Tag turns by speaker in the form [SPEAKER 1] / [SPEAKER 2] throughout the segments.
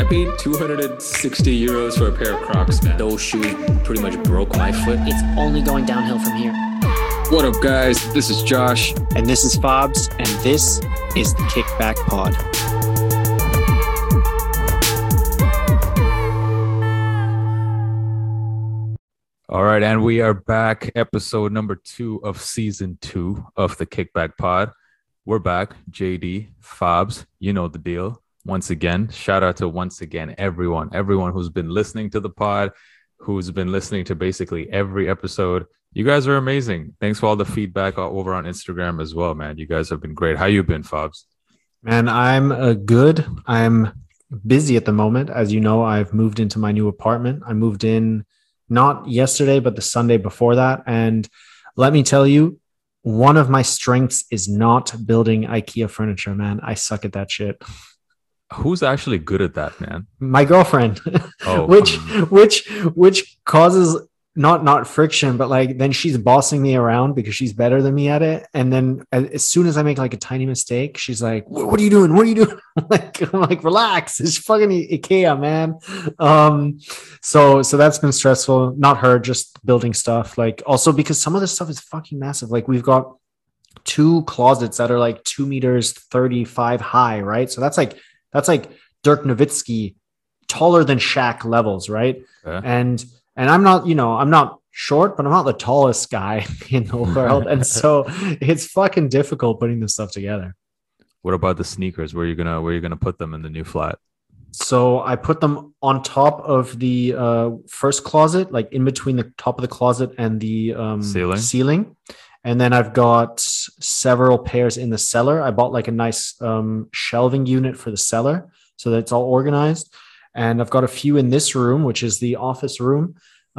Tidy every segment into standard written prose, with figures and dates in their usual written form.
[SPEAKER 1] paid 260 euros for a pair of Crocs, man. Those shoes pretty much broke my foot.
[SPEAKER 2] It's only going downhill from here.
[SPEAKER 1] What up, guys? This is Josh.
[SPEAKER 3] And this is Fobs, and this is the Kickback Pod.
[SPEAKER 4] All right, and we are back. Episode number 2 of season 2 of the Kickback Pod. We're back. JD, Fobs, you know the deal. Once again, shout out to everyone who's been listening to the pod, who's been listening to basically every episode. You guys are amazing. Thanks for all the feedback over on Instagram as well, man. You guys have been great. How you been, Fobs?
[SPEAKER 3] Man, I'm good. I'm busy at the moment. As you know, I've moved into my new apartment. I moved in not yesterday, but the Sunday before that. And let me tell you, one of my strengths is not building IKEA furniture, man. I suck at that shit.
[SPEAKER 4] Who's actually good at that, man?
[SPEAKER 3] My girlfriend, which causes not friction, but like then she's bossing me around because she's better than me at it. And then as soon as I make like a tiny mistake, she's like, "What are you doing? What are you doing?" I'm like, relax. It's fucking IKEA, man. So that's been stressful. Not her, just building stuff. Like also because some of the stuff is fucking massive. Like we've got 2 closets that are like 2 meters 35 high, right? So that's like Dirk Nowitzki, taller than Shaq levels, right? Yeah. And I'm not short, but I'm not the tallest guy in the world. And so it's fucking difficult putting this stuff together.
[SPEAKER 4] What about the sneakers? Where are you gonna put them in the new flat?
[SPEAKER 3] So I put them on top of the first closet, like in between the top of the closet and the ceiling. And then I've got several pairs in the cellar. I bought like a nice shelving unit for the cellar so that it's all organized. And I've got a few in this room, which is the office room.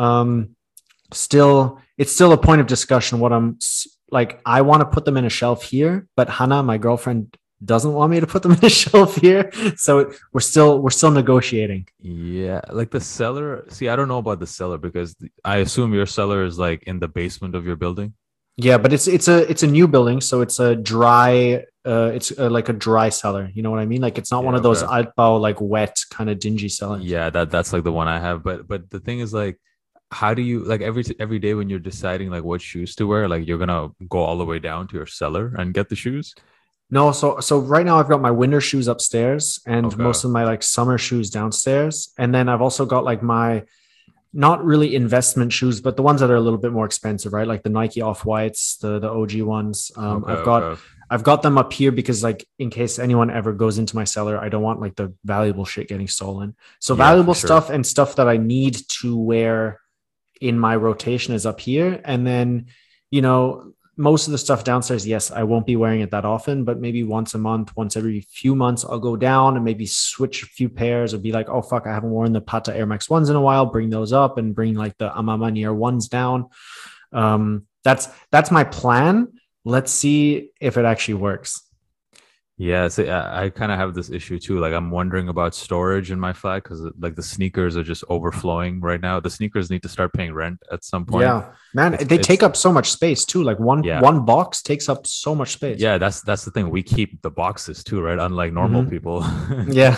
[SPEAKER 3] It's still a point of discussion what I'm like. I want to put them in a shelf here, but Hannah, my girlfriend, doesn't want me to put them in a shelf here. So we're still negotiating.
[SPEAKER 4] Yeah. Like the cellar. See, I don't know about the cellar because I assume your cellar is like in the basement of your building.
[SPEAKER 3] Yeah, but it's a new building, so it's a dry. Like a dry cellar. You know what I mean? Like it's not one of those Altbau like wet kind of dingy cellars.
[SPEAKER 4] Yeah, that's like the one I have. But the thing is, like, how do you like every day when you're deciding like what shoes to wear? Like you're gonna go all the way down to your cellar and get the shoes?
[SPEAKER 3] No, so right now I've got my winter shoes upstairs and most of my like summer shoes downstairs, and then I've also got like my not really investment shoes, but the ones that are a little bit more expensive, right? Like the Nike Off-Whites, the OG ones. I've got them up here because like in case anyone ever goes into my cellar, I don't want like the valuable shit getting stolen. So valuable stuff and stuff that I need to wear in my rotation is up here. And then, most of the stuff downstairs, yes, I won't be wearing it that often, but maybe once a month, once every few months, I'll go down and maybe switch a few pairs or be like, oh, fuck, I haven't worn the Pata Air Max 1s in a while. Bring those up and bring like the Amama Nier 1s down. That's my plan. Let's see if it actually works.
[SPEAKER 4] Yeah, so I kind of have this issue too. Like I'm wondering about storage in my flat because like the sneakers are just overflowing right now. The sneakers need to start paying rent at some point.
[SPEAKER 3] Yeah, man, they take up so much space too. Like one box takes up so much space.
[SPEAKER 4] Yeah, that's the thing. We keep the boxes too, right? Unlike normal people.
[SPEAKER 3] Yeah.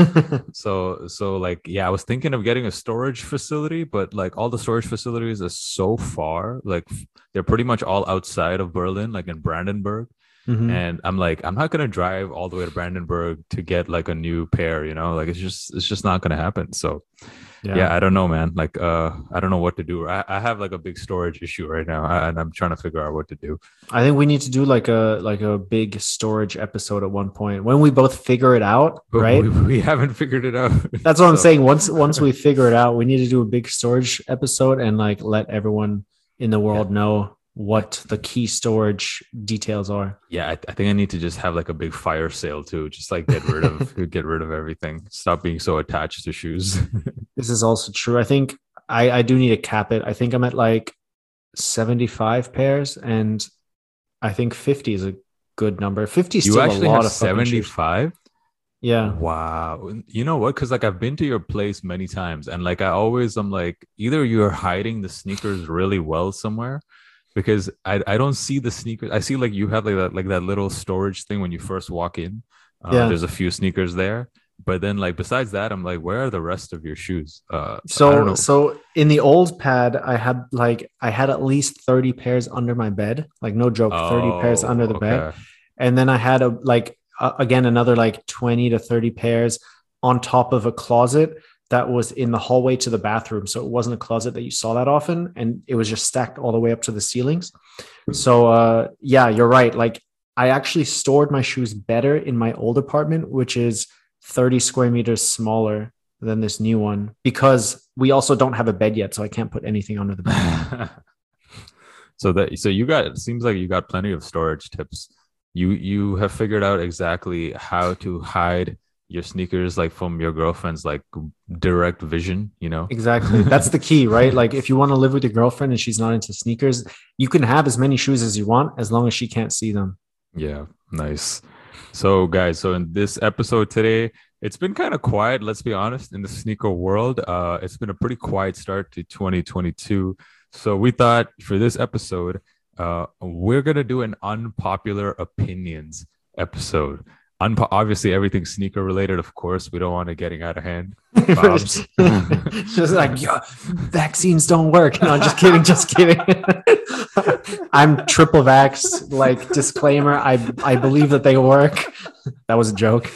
[SPEAKER 4] so like, yeah, I was thinking of getting a storage facility, but like all the storage facilities are so far. Like they're pretty much all outside of Berlin, like in Brandenburg. Mm-hmm. And I'm like, I'm not gonna drive all the way to Brandenburg to get like a new pair, like it's just not gonna happen. So yeah, I don't know, man. Like I don't know what to do. I have like a big storage issue right now, and I'm trying to figure out what to do.
[SPEAKER 3] I think we need to do like a big storage episode at one point when we both figure it out,
[SPEAKER 4] but
[SPEAKER 3] right?
[SPEAKER 4] We haven't figured it out.
[SPEAKER 3] That's what I'm saying. Once we figure it out, we need to do a big storage episode and like let everyone in the world know what the key storage details are.
[SPEAKER 4] Yeah, I think I need to just have like a big fire sale too. Just like get rid of everything. Stop being so attached to shoes.
[SPEAKER 3] This is also true. I think I do need to cap it. I think I'm at like 75 pairs, and I think 50 is a good number. 50 is still a lot of
[SPEAKER 4] 75.
[SPEAKER 3] Yeah.
[SPEAKER 4] Wow. You know what? Because like I've been to your place many times, and like I'm like, either you're hiding the sneakers really well somewhere, because I don't see the sneakers. I see like you have like that little storage thing when you first walk in. There's a few sneakers there, But then like besides that, I'm like, where are the rest of your shoes? I don't
[SPEAKER 3] So
[SPEAKER 4] know.
[SPEAKER 3] so in the old pad, I had at least 30 pairs under my bed, like no joke, 30 pairs under
[SPEAKER 4] Oh,
[SPEAKER 3] the bed.
[SPEAKER 4] okay.
[SPEAKER 3] And then I had again another like 20 to 30 pairs on top of a closet that was in the hallway to the bathroom. So it wasn't a closet that you saw that often, and it was just stacked all the way up to the ceilings. So yeah, you're right. Like I actually stored my shoes better in my old apartment, which is 30 square meters smaller than this new one, because we also don't have a bed yet, so I can't put anything under the bed.
[SPEAKER 4] So you got, it seems like you got plenty of storage tips. You have figured out exactly how to hide your sneakers like from your girlfriend's like direct vision, you know?
[SPEAKER 3] Exactly. That's the key, right? Like if you want to live with your girlfriend and she's not into sneakers, you can have as many shoes as you want as long as she can't see them.
[SPEAKER 4] Yeah, nice. So, guys, so in this episode today, it's been kind of quiet, let's be honest, in the sneaker world. It's been a pretty quiet start to 2022. So, we thought for this episode, we're going to do an unpopular opinions episode. Obviously, everything sneaker related, of course. We don't want it getting out of hand. Bobs.
[SPEAKER 3] Just like, yeah, vaccines don't work. No, just kidding. I'm triple vax. Like disclaimer, I believe that they work. That was a joke.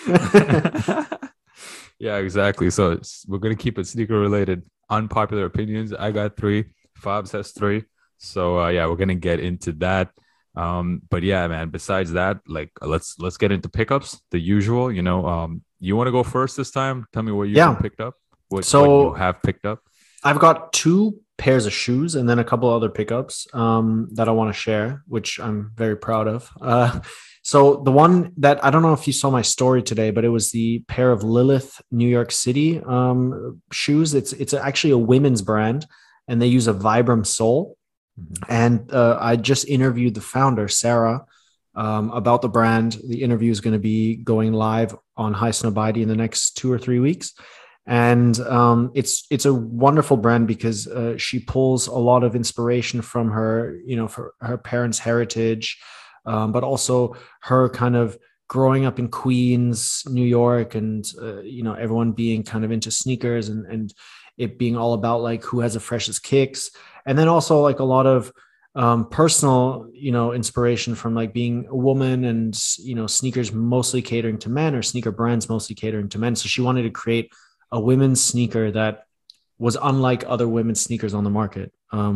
[SPEAKER 4] Yeah, exactly. So we're gonna keep it sneaker related. Unpopular opinions. I got 3. Fabs has 3. So yeah, we're gonna get into that. But yeah, man. Besides that, like let's get into pickups. The usual, you know. You want to go first this time? Tell me what you picked up. What you have picked up.
[SPEAKER 3] I've got 2 pairs of shoes and then a couple other pickups that I want to share, which I'm very proud of. So the one that I don't know if you saw my story today, but it was the pair of Lilith New York City shoes. It's actually a women's brand, and they use a Vibram sole. And I just interviewed the founder, Sarah, about the brand. The interview is going to be going live on High Snobiety in the next 2 or 3 weeks. And it's a wonderful brand because she pulls a lot of inspiration from her, you know, for her parents' heritage, but also her kind of growing up in Queens, New York, and you know, everyone being kind of into sneakers and it being all about like who has the freshest kicks, and then also like a lot of personal, you know, inspiration from like being a woman and, you know, sneakers mostly catering to men or sneaker brands mostly catering to men. So she wanted to create a women's sneaker that was unlike other women's sneakers on the market,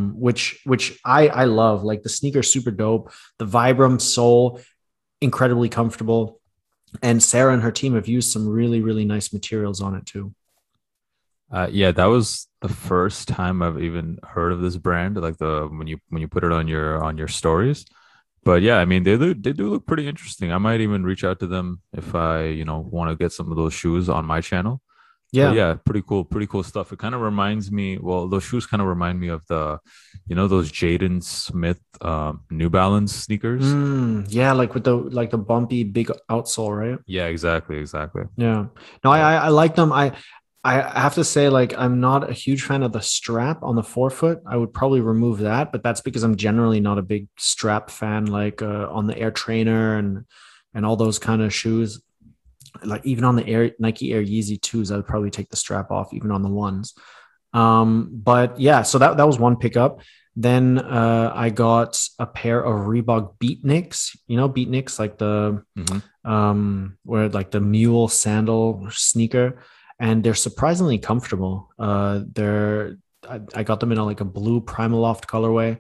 [SPEAKER 3] which I love. Like the sneaker, super dope. The Vibram sole, incredibly comfortable. And Sarah and her team have used some really, really nice materials on it too.
[SPEAKER 4] Yeah, that was the first time I've even heard of this brand. Like when you put it on your stories. But yeah, I mean they do look pretty interesting. I might even reach out to them if I, you know, want to get some of those shoes on my channel.
[SPEAKER 3] Yeah.
[SPEAKER 4] But yeah, pretty cool stuff. It kind of reminds me, well, those shoes kind of remind me of you know, those Jaden Smith New Balance sneakers.
[SPEAKER 3] Yeah, like with the bumpy big outsole, right?
[SPEAKER 4] Yeah, exactly.
[SPEAKER 3] Yeah. No, I like them. I have to say, like, I'm not a huge fan of the strap on the forefoot. I would probably remove that, but that's because I'm generally not a big strap fan, like on the Air Trainer and all those kind of shoes. Like even on the Nike Air Yeezy 2s, I would probably take the strap off, even on the ones. But yeah, so that was one pickup. Then I got a pair of Reebok Beatniks, you know, Beatniks, like the where like the mule sandal sneaker, and they're surprisingly comfortable. I got them in like a blue Primaloft colorway.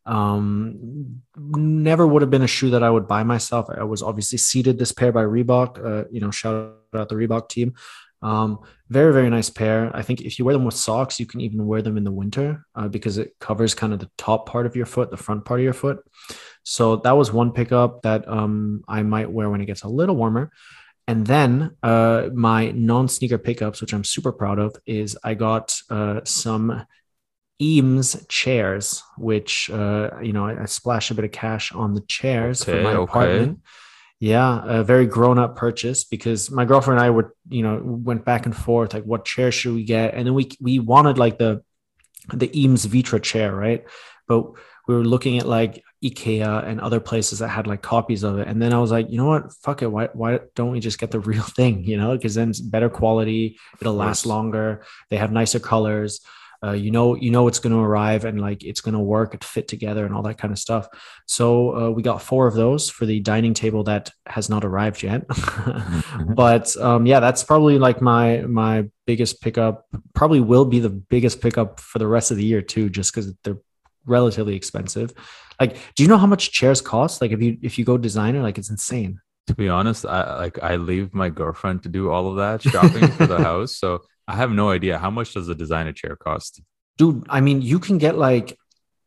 [SPEAKER 3] Never would have been a shoe that I would buy myself. I was obviously seeded this pair by Reebok, you know, shout out the Reebok team. Very, very nice pair. I think if you wear them with socks, you can even wear them in the winter because it covers kind of the top part of your foot, the front part of your foot. So that was one pickup that I might wear when it gets a little warmer. And then my non-sneaker pickups, which I'm super proud of, is I got some Eames chairs, which you know, I splashed a bit of cash on the chairs for my apartment. Yeah, a very grown-up purchase because my girlfriend and I were, you know, went back and forth like, what chair should we get? And then we wanted like the Eames Vitra chair, right? But we were looking at like IKEA and other places that had like copies of it. And then I was like, you know what? Fuck it. Why don't we just get the real thing? Because then it's better quality. It'll last longer. They have nicer colors. It's going to arrive and like it's going to work and fit together and all that kind of stuff. So we got 4 of those for the dining table that has not arrived yet. But that's probably like my biggest pickup. Probably will be the biggest pickup for the rest of the year too, just because they're relatively expensive. Like, do you know how much chairs cost? Like, if you go designer, like it's insane.
[SPEAKER 4] To be honest, I leave my girlfriend to do all of that shopping for the house, so I have no idea how much does a designer chair cost.
[SPEAKER 3] Dude, I mean, you can get like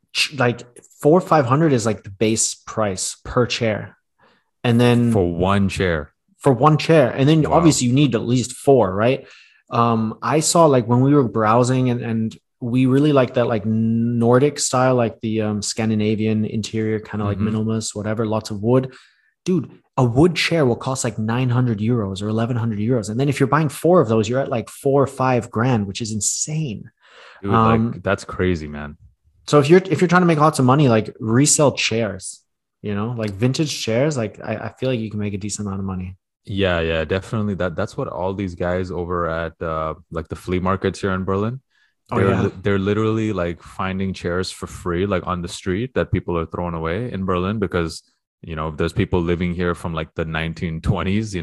[SPEAKER 3] 400-500 is like the base price per chair, and then
[SPEAKER 4] for one chair,
[SPEAKER 3] and then obviously you need at least 4, right? I saw like when we were browsing and we really like that like Nordic style, like the Scandinavian interior, kind of like minimalist, whatever, lots of wood. Dude, a wood chair will cost like 900 euros or 1100 euros. And then if you're buying 4 of those, you're at like 4 or 5 grand, which is insane.
[SPEAKER 4] Dude, like that's crazy, man.
[SPEAKER 3] So if you're trying to make lots of money, like resell chairs, like vintage chairs, like I feel like you can make a decent amount of money.
[SPEAKER 4] Yeah, definitely. That's what all these guys over at like the flea markets here in Berlin. They're literally like finding chairs for free, like on the street that people are throwing away in Berlin because there's people living here from like the 1920s,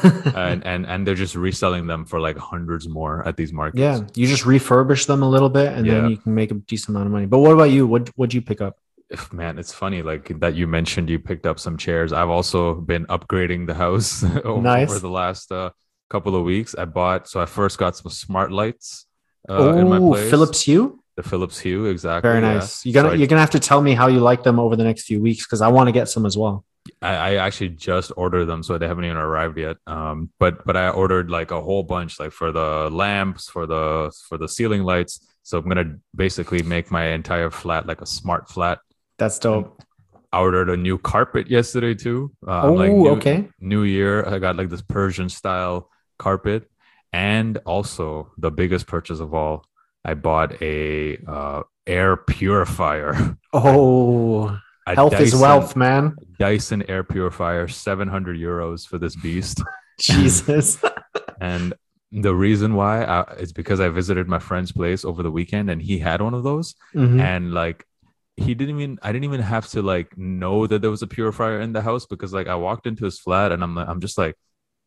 [SPEAKER 4] and they're just reselling them for like hundreds more at these markets.
[SPEAKER 3] Yeah, you just refurbish them a little bit and then you can make a decent amount of money. But what about you? What'd you pick up?
[SPEAKER 4] Man, it's funny like that you mentioned you picked up some chairs. I've also been upgrading the house over the last couple of weeks. I first got some smart lights in my place.
[SPEAKER 3] Philips Hue?
[SPEAKER 4] The Philips Hue, exactly.
[SPEAKER 3] Very nice. You're gonna have to tell me how you like them over the next few weeks because I want to get some as well.
[SPEAKER 4] I actually just ordered them, so they haven't even arrived yet. But I ordered like a whole bunch, like for the lamps, for the ceiling lights. So I'm gonna basically make my entire flat like a smart flat.
[SPEAKER 3] That's dope.
[SPEAKER 4] I ordered a new carpet yesterday too.
[SPEAKER 3] Okay.
[SPEAKER 4] New Year, I got like this Persian style carpet, and also the biggest purchase of all, I bought a air purifier.
[SPEAKER 3] Oh, health is wealth, man.
[SPEAKER 4] Dyson air purifier, 700 euros for this beast.
[SPEAKER 3] Jesus.
[SPEAKER 4] And the reason why is because I visited my friend's place over the weekend and he had one of those. And like, I didn't even have to like know that there was a purifier in the house because like I walked into his flat and I'm just like,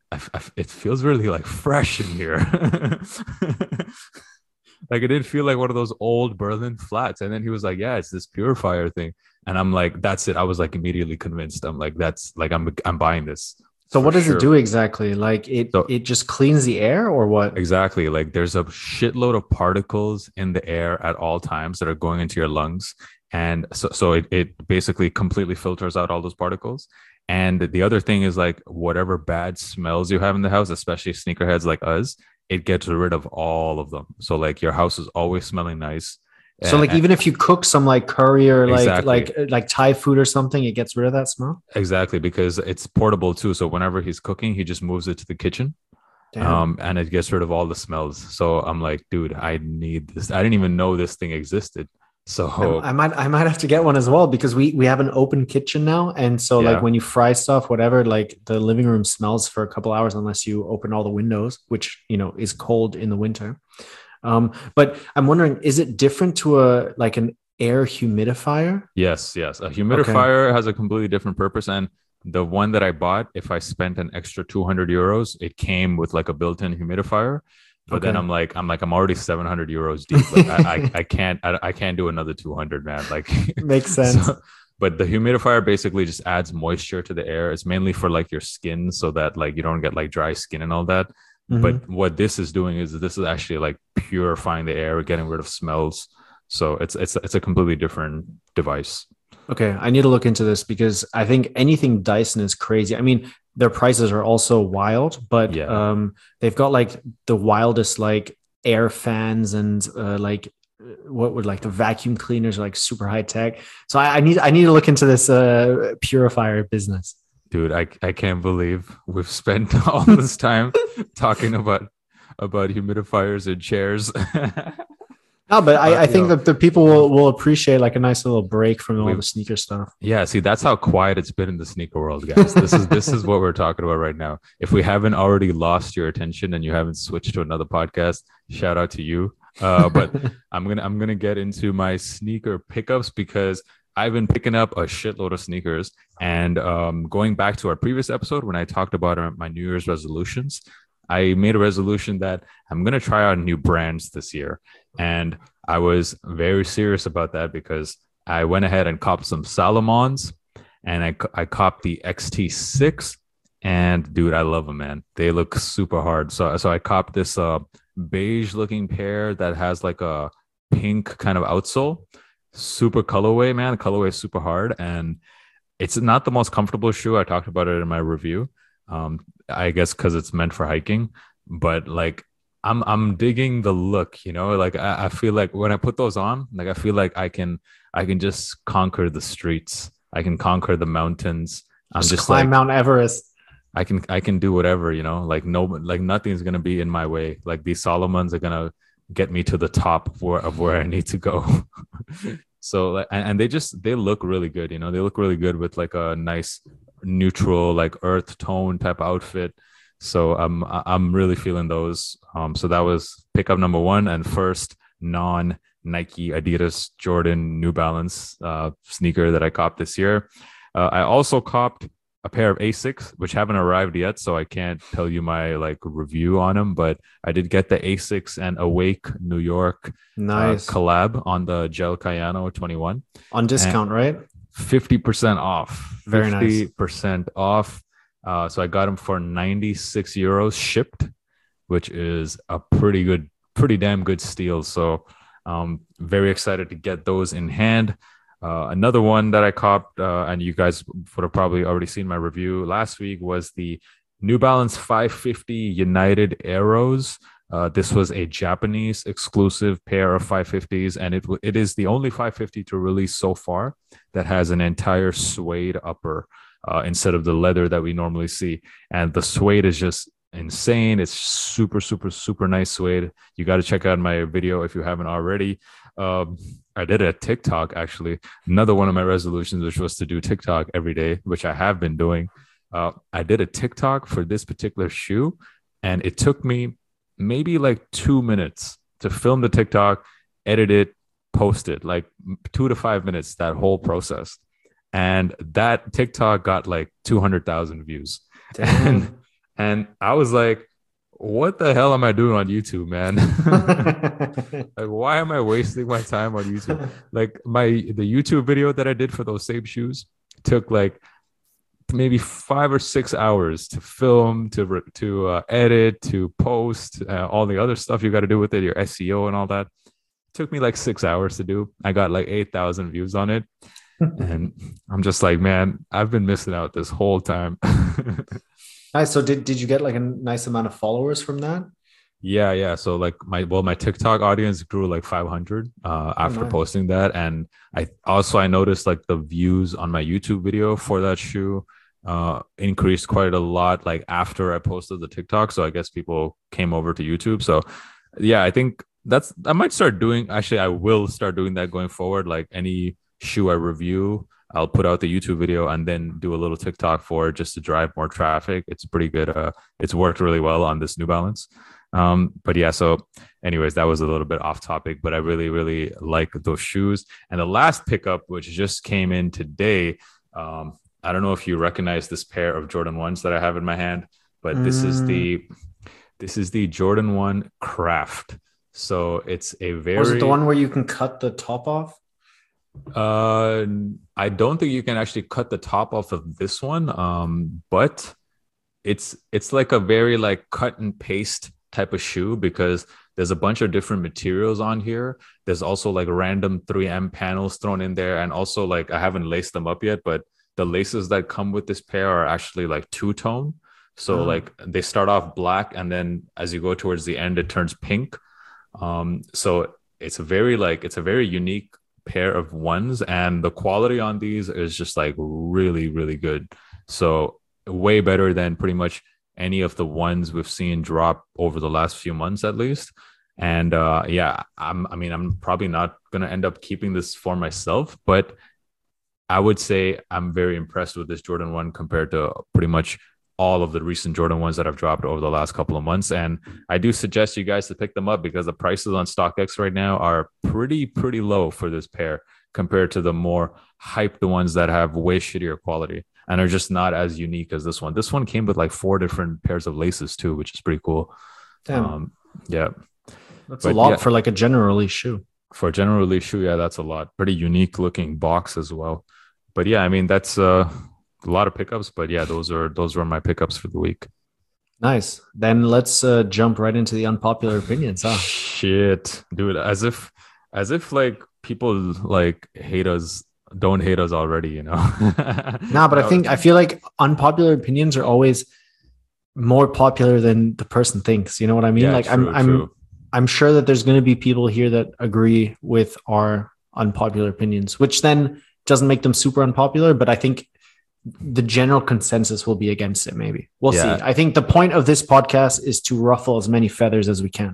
[SPEAKER 4] it feels really like fresh in here. Like it didn't feel like one of those old Berlin flats. And then he was like, yeah, it's this purifier thing. And I'm like, that's it. I was like immediately convinced. I'm like, that's like, I'm buying this.
[SPEAKER 3] So what does it do exactly? Like it just cleans the air or what?
[SPEAKER 4] Exactly. Like there's a shitload of particles in the air at all times that are going into your lungs. And so it basically completely filters out all those particles. And the other thing is like whatever bad smells you have in the house, especially sneakerheads like us, it gets rid of all of them. So like your house is always smelling nice.
[SPEAKER 3] So like even if you cook some like curry or like Thai food or something, it gets rid of that smell?
[SPEAKER 4] Exactly, because it's portable too. So whenever he's cooking, he just moves it to the kitchen. And it gets rid of all the smells. So I'm like, dude, I need this. I didn't even know this thing existed. So
[SPEAKER 3] I might have to get one as well because we have an open kitchen now. And so like when you fry stuff, whatever, like the living room smells for a couple hours unless you open all the windows, which, is cold in the winter. But I'm wondering, is it different to an air humidifier?
[SPEAKER 4] Yes. A humidifier has a completely different purpose. And the one that I bought, if I spent an extra 200 euros, it came with like a built-in humidifier. But then I'm already 700 euros deep. Like I can't do another 200, man. Like
[SPEAKER 3] makes sense.
[SPEAKER 4] But the humidifier basically just adds moisture to the air. It's mainly for like your skin so that like you don't get like dry skin and all that. But what this is doing is this is actually like purifying the air, getting rid of smells. So it's a completely different device.
[SPEAKER 3] Okay, I need to look into this because I think anything Dyson is crazy. I mean, their prices are also wild, but they've got like the wildest like air fans and like what would like the vacuum cleaners are like super high tech. So I need to look into this purifier business.
[SPEAKER 4] Dude, I can't believe we've spent all this time talking about humidifiers and chairs.
[SPEAKER 3] No, but I think that the people will appreciate like a nice little break from all the sneaker stuff.
[SPEAKER 4] Yeah, see, that's how quiet it's been in the sneaker world, guys. This is what we're talking about right now. If we haven't already lost your attention and you haven't switched to another podcast, shout out to you. But I'm gonna get into my sneaker pickups because I've been picking up a shitload of sneakers. And going back to our previous episode when I talked about my New Year's resolutions, I made a resolution that I'm going to try out new brands this year. And I was very serious about that because I went ahead and copped some Salomons and I copped the XT6. And dude, I love them, man. They look super hard. So I copped this beige looking pair that has like a pink kind of outsole. Super colorway, man. Colorway is super hard. And it's not the most comfortable shoe. I talked about it in my review. I guess because it's meant for hiking, but like I'm digging the look, you know, like I feel like when I put those on, like I feel like I can just conquer the streets. I can conquer the mountains. I'm just
[SPEAKER 3] climb
[SPEAKER 4] like
[SPEAKER 3] Mount Everest.
[SPEAKER 4] I can do whatever, you know, like nothing's gonna be in my way. Like these Solomons are gonna get me to the top of where I need to go. So and they look really good, you know, they look really good with like a nice neutral like earth tone type outfit. So I'm really feeling those. So that was pickup number one and first non Nike, Adidas, Jordan, New Balance sneaker that I copped this year. I also copped a pair of Asics, which haven't arrived yet, so I can't tell you my like review on them, but I did get the Asics and Awake New York collab on the Gel Cayano 21
[SPEAKER 3] on discount, right?
[SPEAKER 4] 50% off.
[SPEAKER 3] Very nice.
[SPEAKER 4] 50% off. So I got them for 96 euros shipped, which is a pretty damn good steal. So very excited to get those in hand. Another one that I copped, and you guys would have probably already seen my review last week, was the New Balance 550 United Arrows. This was a Japanese exclusive pair of 550s, and it is the only 550 to release so far that has an entire suede upper instead of the leather that we normally see. And the suede is just insane. It's super, super, super nice suede. You got to check out my video if you haven't already. I did a TikTok, actually. Another one of my resolutions, which was to do TikTok every day, which I have been doing. I did a TikTok for this particular shoe, and it took me maybe like 2 minutes to film the TikTok, edit it, post it, like 2 to 5 minutes, that whole process. And that TikTok got like 200,000 views. And I was like, what the hell am I doing on YouTube, man? Like, why am I wasting my time on YouTube? Like the YouTube video that I did for those same shoes took like maybe 5 or 6 hours to film, to edit, to post, all the other stuff you got to do with it, your SEO and all that. It took me like 6 hours to do. I got like 8,000 views on it. And I'm just like, man, I've been missing out this whole time.
[SPEAKER 3] Nice. So did you get like a nice amount of followers from that?
[SPEAKER 4] Yeah. So like my TikTok audience grew like 500 after posting that. And I noticed like the views on my YouTube video for that shoe increased quite a lot like after I posted the TikTok. So I guess people came over to YouTube. So yeah, I think I might start doing, actually I will start doing that going forward. Like any shoe I review, I'll put out the YouTube video and then do a little TikTok for it just to drive more traffic. It's pretty good. It's worked really well on this New Balance. But yeah, so anyways, that was a little bit off topic, but I really, really like those shoes. And the last pickup, which just came in today, I don't know if you recognize this pair of Jordan 1s that I have in my hand, but this is the Jordan 1 Craft. So it's a very...
[SPEAKER 3] Was it the one where you can cut the top off?
[SPEAKER 4] I don't think you can actually cut the top off of this one, but it's like a very like cut and paste type of shoe because there's a bunch of different materials on here. There's also like random 3M panels thrown in there, and also like I haven't laced them up yet, but the laces that come with this pair are actually like two-tone. So like they start off black, and then as you go towards the end, it turns pink. So it's a very unique pair of ones, and the quality on these is just like really, really good. So way better than pretty much any of the ones we've seen drop over the last few months, at least. And yeah, I'm probably not gonna end up keeping this for myself, but I would say I'm very impressed with this Jordan 1 compared to pretty much all of the recent Jordan 1s that have dropped over the last couple of months. And I do suggest you guys to pick them up because the prices on StockX right now are pretty low for this pair compared to the more hyped ones that have way shittier quality and are just not as unique as this one. This one came with like 4 different pairs of laces too, which is pretty cool.
[SPEAKER 3] Damn.
[SPEAKER 4] Yeah.
[SPEAKER 3] That's a lot for like a general release shoe.
[SPEAKER 4] For a general release shoe, yeah, that's a lot. Pretty unique looking box as well. But yeah, I mean, that's a lot of pickups. But yeah, those were my pickups for the week.
[SPEAKER 3] Nice. Then let's jump right into the unpopular opinions. Huh?
[SPEAKER 4] Shit, dude. As if like people like don't hate us already, you know?
[SPEAKER 3] Nah, but I feel like unpopular opinions are always more popular than the person thinks. You know what I mean?
[SPEAKER 4] Yeah,
[SPEAKER 3] like
[SPEAKER 4] true.
[SPEAKER 3] I'm sure that there's going to be people here that agree with our unpopular opinions, which then doesn't make them super unpopular, but I think the general consensus will be against it. Maybe we'll see. I think the point of this podcast is to ruffle as many feathers as we can.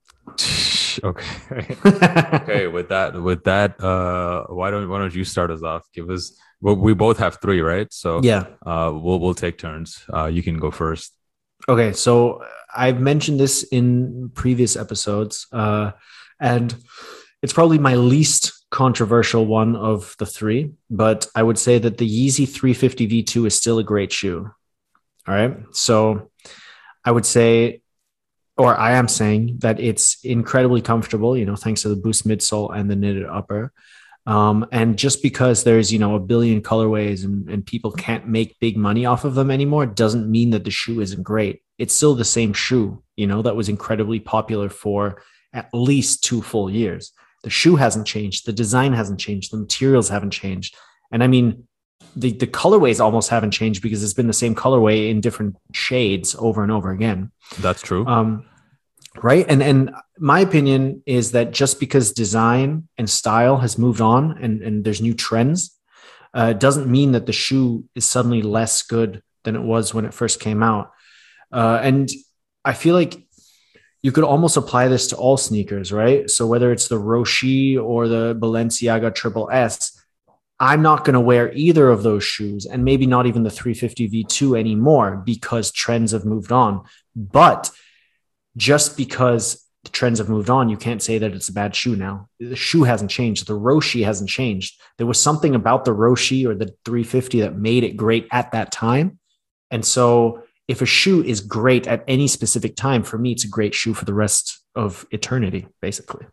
[SPEAKER 4] Okay. Okay. With that, why don't you start us off? Give us. Well, we both have 3, right? So
[SPEAKER 3] yeah.
[SPEAKER 4] We'll take turns. You can go first.
[SPEAKER 3] Okay. So I've mentioned this in previous episodes, and it's probably my least controversial one of the 3, but I would say that the Yeezy 350 V2 is still a great shoe. All right. So I would say, or I am saying that it's incredibly comfortable, you know, thanks to the Boost midsole and the knitted upper. And just because there's, you know, a billion colorways and people can't make big money off of them anymore, doesn't mean that the shoe isn't great. It's still the same shoe, you know, that was incredibly popular for at least 2 full years. The shoe hasn't changed. The design hasn't changed. The materials haven't changed. And I mean, the colorways almost haven't changed because it's been the same colorway in different shades over and over again.
[SPEAKER 4] That's true.
[SPEAKER 3] Right. And my opinion is that just because design and style has moved on and there's new trends, doesn't mean that the shoe is suddenly less good than it was when it first came out. And I feel like you could almost apply this to all sneakers, right? So whether it's the Roshe or the Balenciaga Triple S, I'm not going to wear either of those shoes and maybe not even the 350 V2 anymore because trends have moved on. But just because the trends have moved on, you can't say that it's a bad shoe now. The shoe hasn't changed. The Roshe hasn't changed. There was something about the Roshe or the 350 that made it great at that time. And so if a shoe is great at any specific time, for me, it's a great shoe for the rest of eternity, basically.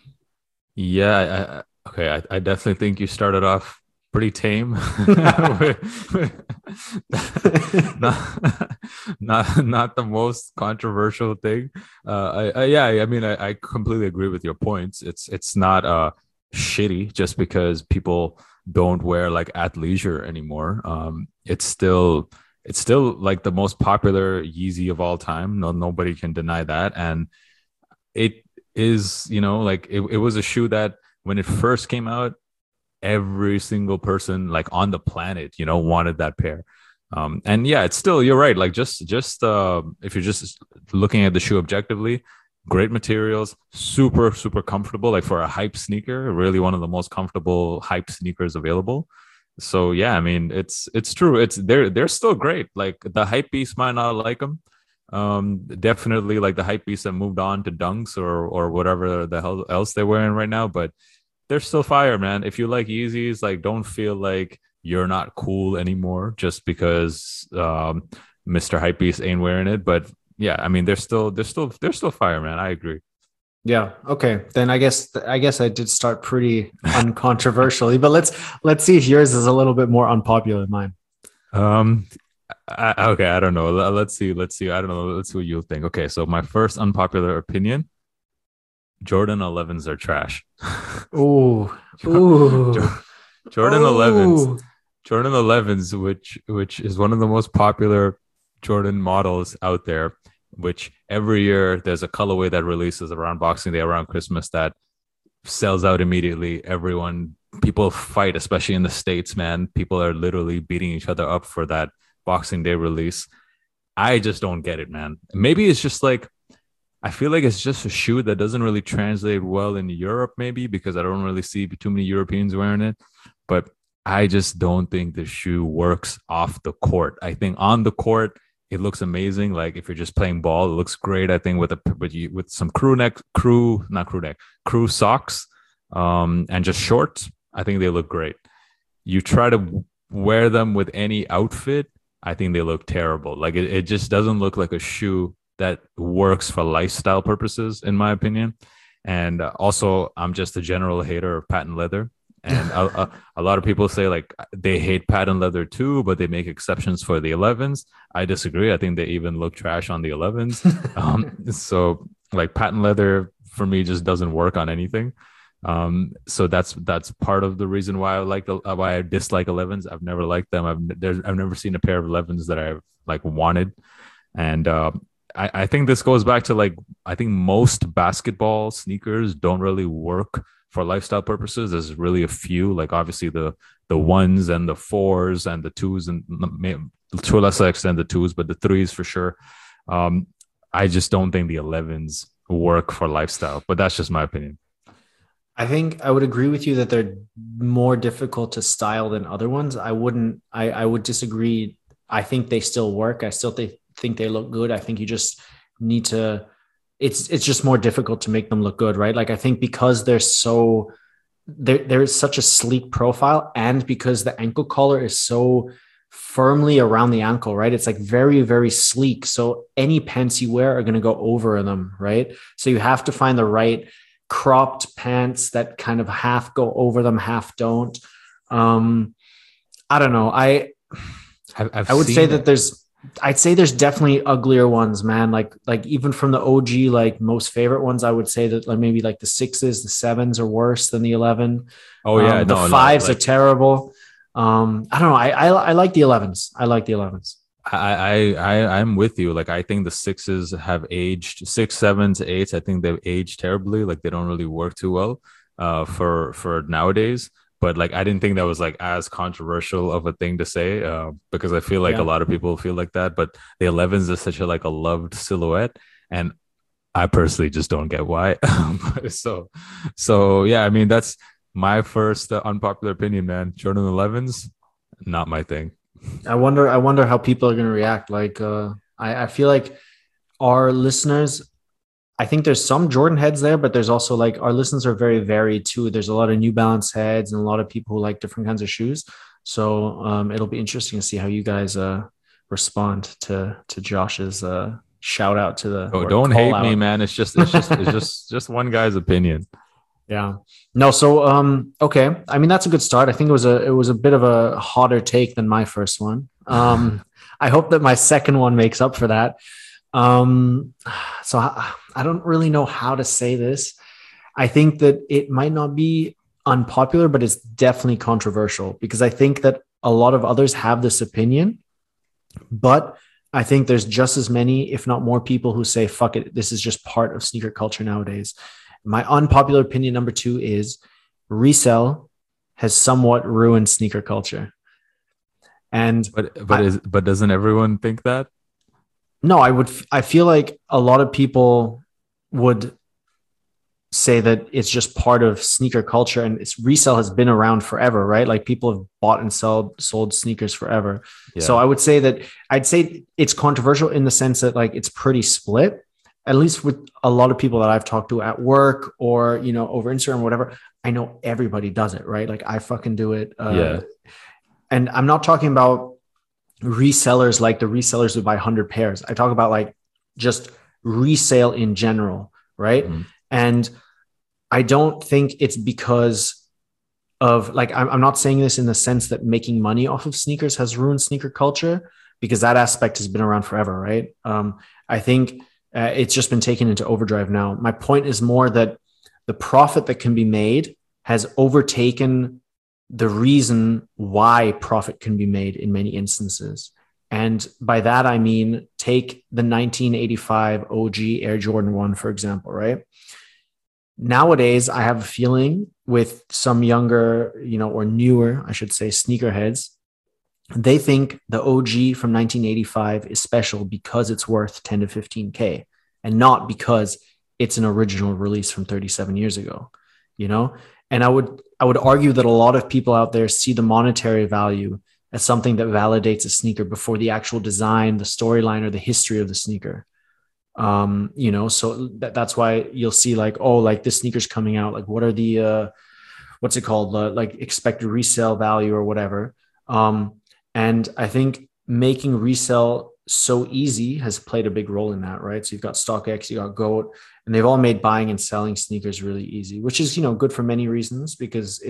[SPEAKER 4] Yeah. I definitely think you started off pretty tame. not the most controversial thing. I completely agree with your points. It's not shitty just because people don't wear like athleisure anymore. It's still like the most popular Yeezy of all time. Nobody can deny that. And it is, you know, like it was a shoe that when it first came out, every single person like on the planet, you know, wanted that pair. And yeah, it's still, you're right. Like just if you're just looking at the shoe objectively, great materials, super, super comfortable. Like for a hype sneaker, really one of the most comfortable hype sneakers available. So yeah, I mean, it's true. They're still great. Like the hype beast might not like them. Definitely like the hype beasts that moved on to Dunks or whatever the hell else they're wearing right now, but they're still fire, man. If you like Yeezys, like don't feel like you're not cool anymore just because Mr. Hypebeast ain't wearing it. But yeah, I mean they're still fire, man. I agree.
[SPEAKER 3] Yeah. Okay. Then I guess I did start pretty uncontroversially, but let's see if yours is a little bit more unpopular than mine.
[SPEAKER 4] Okay, I don't know. Let's see. I don't know. Let's see what you'll think. Okay, so my first unpopular opinion: Jordan 11s are trash.
[SPEAKER 3] Ooh.
[SPEAKER 4] Jordan 11s, which is one of the most popular Jordan models out there. Which every year there's a colorway that releases around Boxing Day, around Christmas, that sells out immediately. People fight, especially in the States, man. People are literally beating each other up for that Boxing Day release. I just don't get it, man. Maybe it's just like I feel like it's just a shoe that doesn't really translate well in Europe, maybe because I don't really see too many Europeans wearing it. But I just don't think the shoe works off the court. I think on the court, it looks amazing. Like if you're just playing ball, it looks great. I think with some crew socks, and just shorts, I think they look great. You try to wear them with any outfit, I think they look terrible. Like it just doesn't look like a shoe that works for lifestyle purposes, in my opinion. And also, I'm just a general hater of patent leather. And a lot of people say like they hate patent leather too, but they make exceptions for the 11s. I disagree. I think they even look trash on the 11s. So like patent leather for me just doesn't work on anything. So that's part of the reason why why I dislike 11s. I've never liked them. I've never seen a pair of 11s that I've like wanted. And I think this goes back to like, I think most basketball sneakers don't really work for lifestyle purposes. There's really a few, like obviously the ones and the fours and the twos, and to a lesser extent the twos, but the threes for sure. I just don't think the 11s work for lifestyle, but that's just my opinion.
[SPEAKER 3] I think I would agree with you that they're more difficult to style than other ones. I would disagree. I think they still work. I still think they look good. I think you just need to, it's just more difficult to make them look good, right? Like I think because there's such a sleek profile, and because the ankle collar is so firmly around the ankle, right? It's like very, very sleek. So any pants you wear are going to go over them, right? So you have to find the right cropped pants that kind of half go over them, half don't. I don't know. I would say that I'd say there's definitely uglier ones, man. Like even from the OG, like most favorite ones, I would say that like maybe like the 6s, the 7s are worse than the 11.
[SPEAKER 4] Oh yeah,
[SPEAKER 3] the 5s are terrible. I don't know. I like the 11s. I like the 11s.
[SPEAKER 4] I'm with you. Like I think the 6s have aged, 6, 7s, 8s. I think they've aged terribly. Like they don't really work too well for nowadays. But like I didn't think that was like as controversial of a thing to say, because I feel like a lot of people feel like that. But the 11s is such a like a loved silhouette, and I personally just don't get why. So yeah, I mean that's my first unpopular opinion, man. Jordan 11s, not my thing.
[SPEAKER 3] I wonder how people are going to react. Like, I feel like our listeners, I think there's some Jordan heads there, but there's also like our listeners are very varied too. There's a lot of New Balance heads and a lot of people who like different kinds of shoes. So it'll be interesting to see how you guys respond to Josh's shout out to the.
[SPEAKER 4] Oh, don't hate me, man. It's just one guy's opinion.
[SPEAKER 3] Yeah. No. So, okay. I mean, that's a good start. I think it was a bit of a hotter take than my first one. I hope that my second one makes up for that. So I don't really know how to say this. I think that it might not be unpopular, but it's definitely controversial because I think that a lot of others have this opinion, but I think there's just as many, if not more people who say, fuck it, this is just part of sneaker culture nowadays. My unpopular opinion number 2 is resell has somewhat ruined sneaker culture. And
[SPEAKER 4] but doesn't everyone think that?
[SPEAKER 3] No, I feel like a lot of people would say that it's just part of sneaker culture, and resale has been around forever, right? Like people have bought and sold sneakers forever. Yeah. So I'd say it's controversial in the sense that like it's pretty split. At least with a lot of people that I've talked to at work or, you know, over Instagram or whatever, I know everybody does it, right? Like I fucking do it. And I'm not talking about resellers, like the resellers who buy 100 pairs. I talk about like just resale in general, right? Mm-hmm. And I don't think it's because of like, I'm not saying this in the sense that making money off of sneakers has ruined sneaker culture, because that aspect has been around forever, right? I think it's just been taken into overdrive now. My point is more that the profit that can be made has overtaken the reason why profit can be made in many instances. And by that, I mean, take the 1985 OG Air Jordan 1, for example, right? Nowadays, I have a feeling with some younger, you know, or newer, I should say, sneakerheads, they think the OG from 1985 is special because it's worth 10 to 15K. and not because it's an original release from 37 years ago, you know? And I would argue that a lot of people out there see the monetary value as something that validates a sneaker before the actual design, the storyline, or the history of the sneaker. You know, so that's why you'll see like, oh, like this sneaker's coming out. Like, what are the, what's it called? Like expected resale value or whatever. And I think making resale so easy has played a big role in that, right? So you've got StockX, you got GOAT, and they've all made buying and selling sneakers really easy, which is, you know, good for many reasons because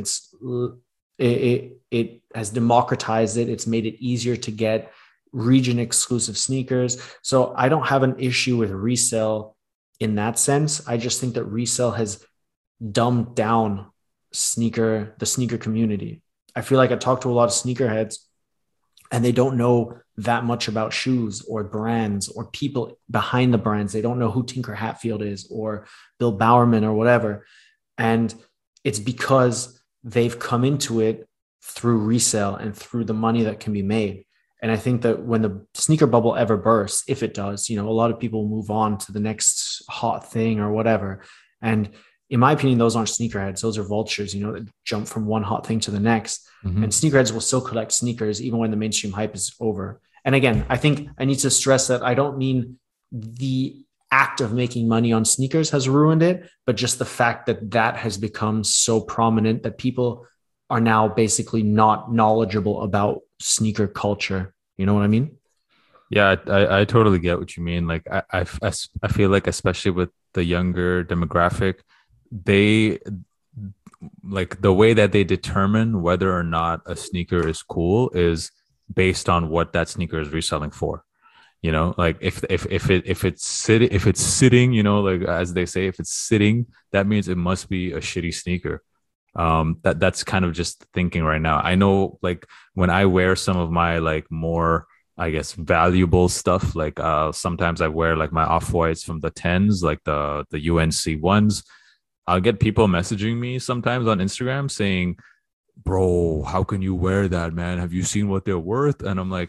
[SPEAKER 3] it has democratized it. It's made it easier to get region exclusive sneakers. So I don't have an issue with resale in that sense. I just think that resale has dumbed down the sneaker community. I feel like I talk to a lot of sneakerheads and they don't know that much about shoes or brands or people behind the brands. They don't know who Tinker Hatfield is or Bill Bowerman or whatever. And it's because they've come into it through resale and through the money that can be made. And I think that when the sneaker bubble ever bursts, if it does, you know, a lot of people move on to the next hot thing or whatever. And in my opinion, those aren't sneakerheads. Those are vultures, you know, that jump from one hot thing to the next. Mm-hmm. And sneakerheads will still collect sneakers even when the mainstream hype is over. And again, I think I need to stress that I don't mean the act of making money on sneakers has ruined it, but just the fact that that has become so prominent that people are now basically not knowledgeable about sneaker culture. You know what I mean?
[SPEAKER 4] Yeah, I totally get what you mean. Like I feel like, especially with the younger demographic, they like the way that they determine whether or not a sneaker is cool is based on what that sneaker is reselling for. You know, like if it's sitting, you know, like as they say, if it's sitting, that means it must be a shitty sneaker. That's kind of just thinking right now. I know, like when I wear some of my like more, I guess, valuable stuff, like sometimes I wear like my Off-Whites from the 10s, like the UNC ones. I'll get people messaging me sometimes on Instagram saying, bro, how can you wear that, man? Have you seen what they're worth? And I'm like,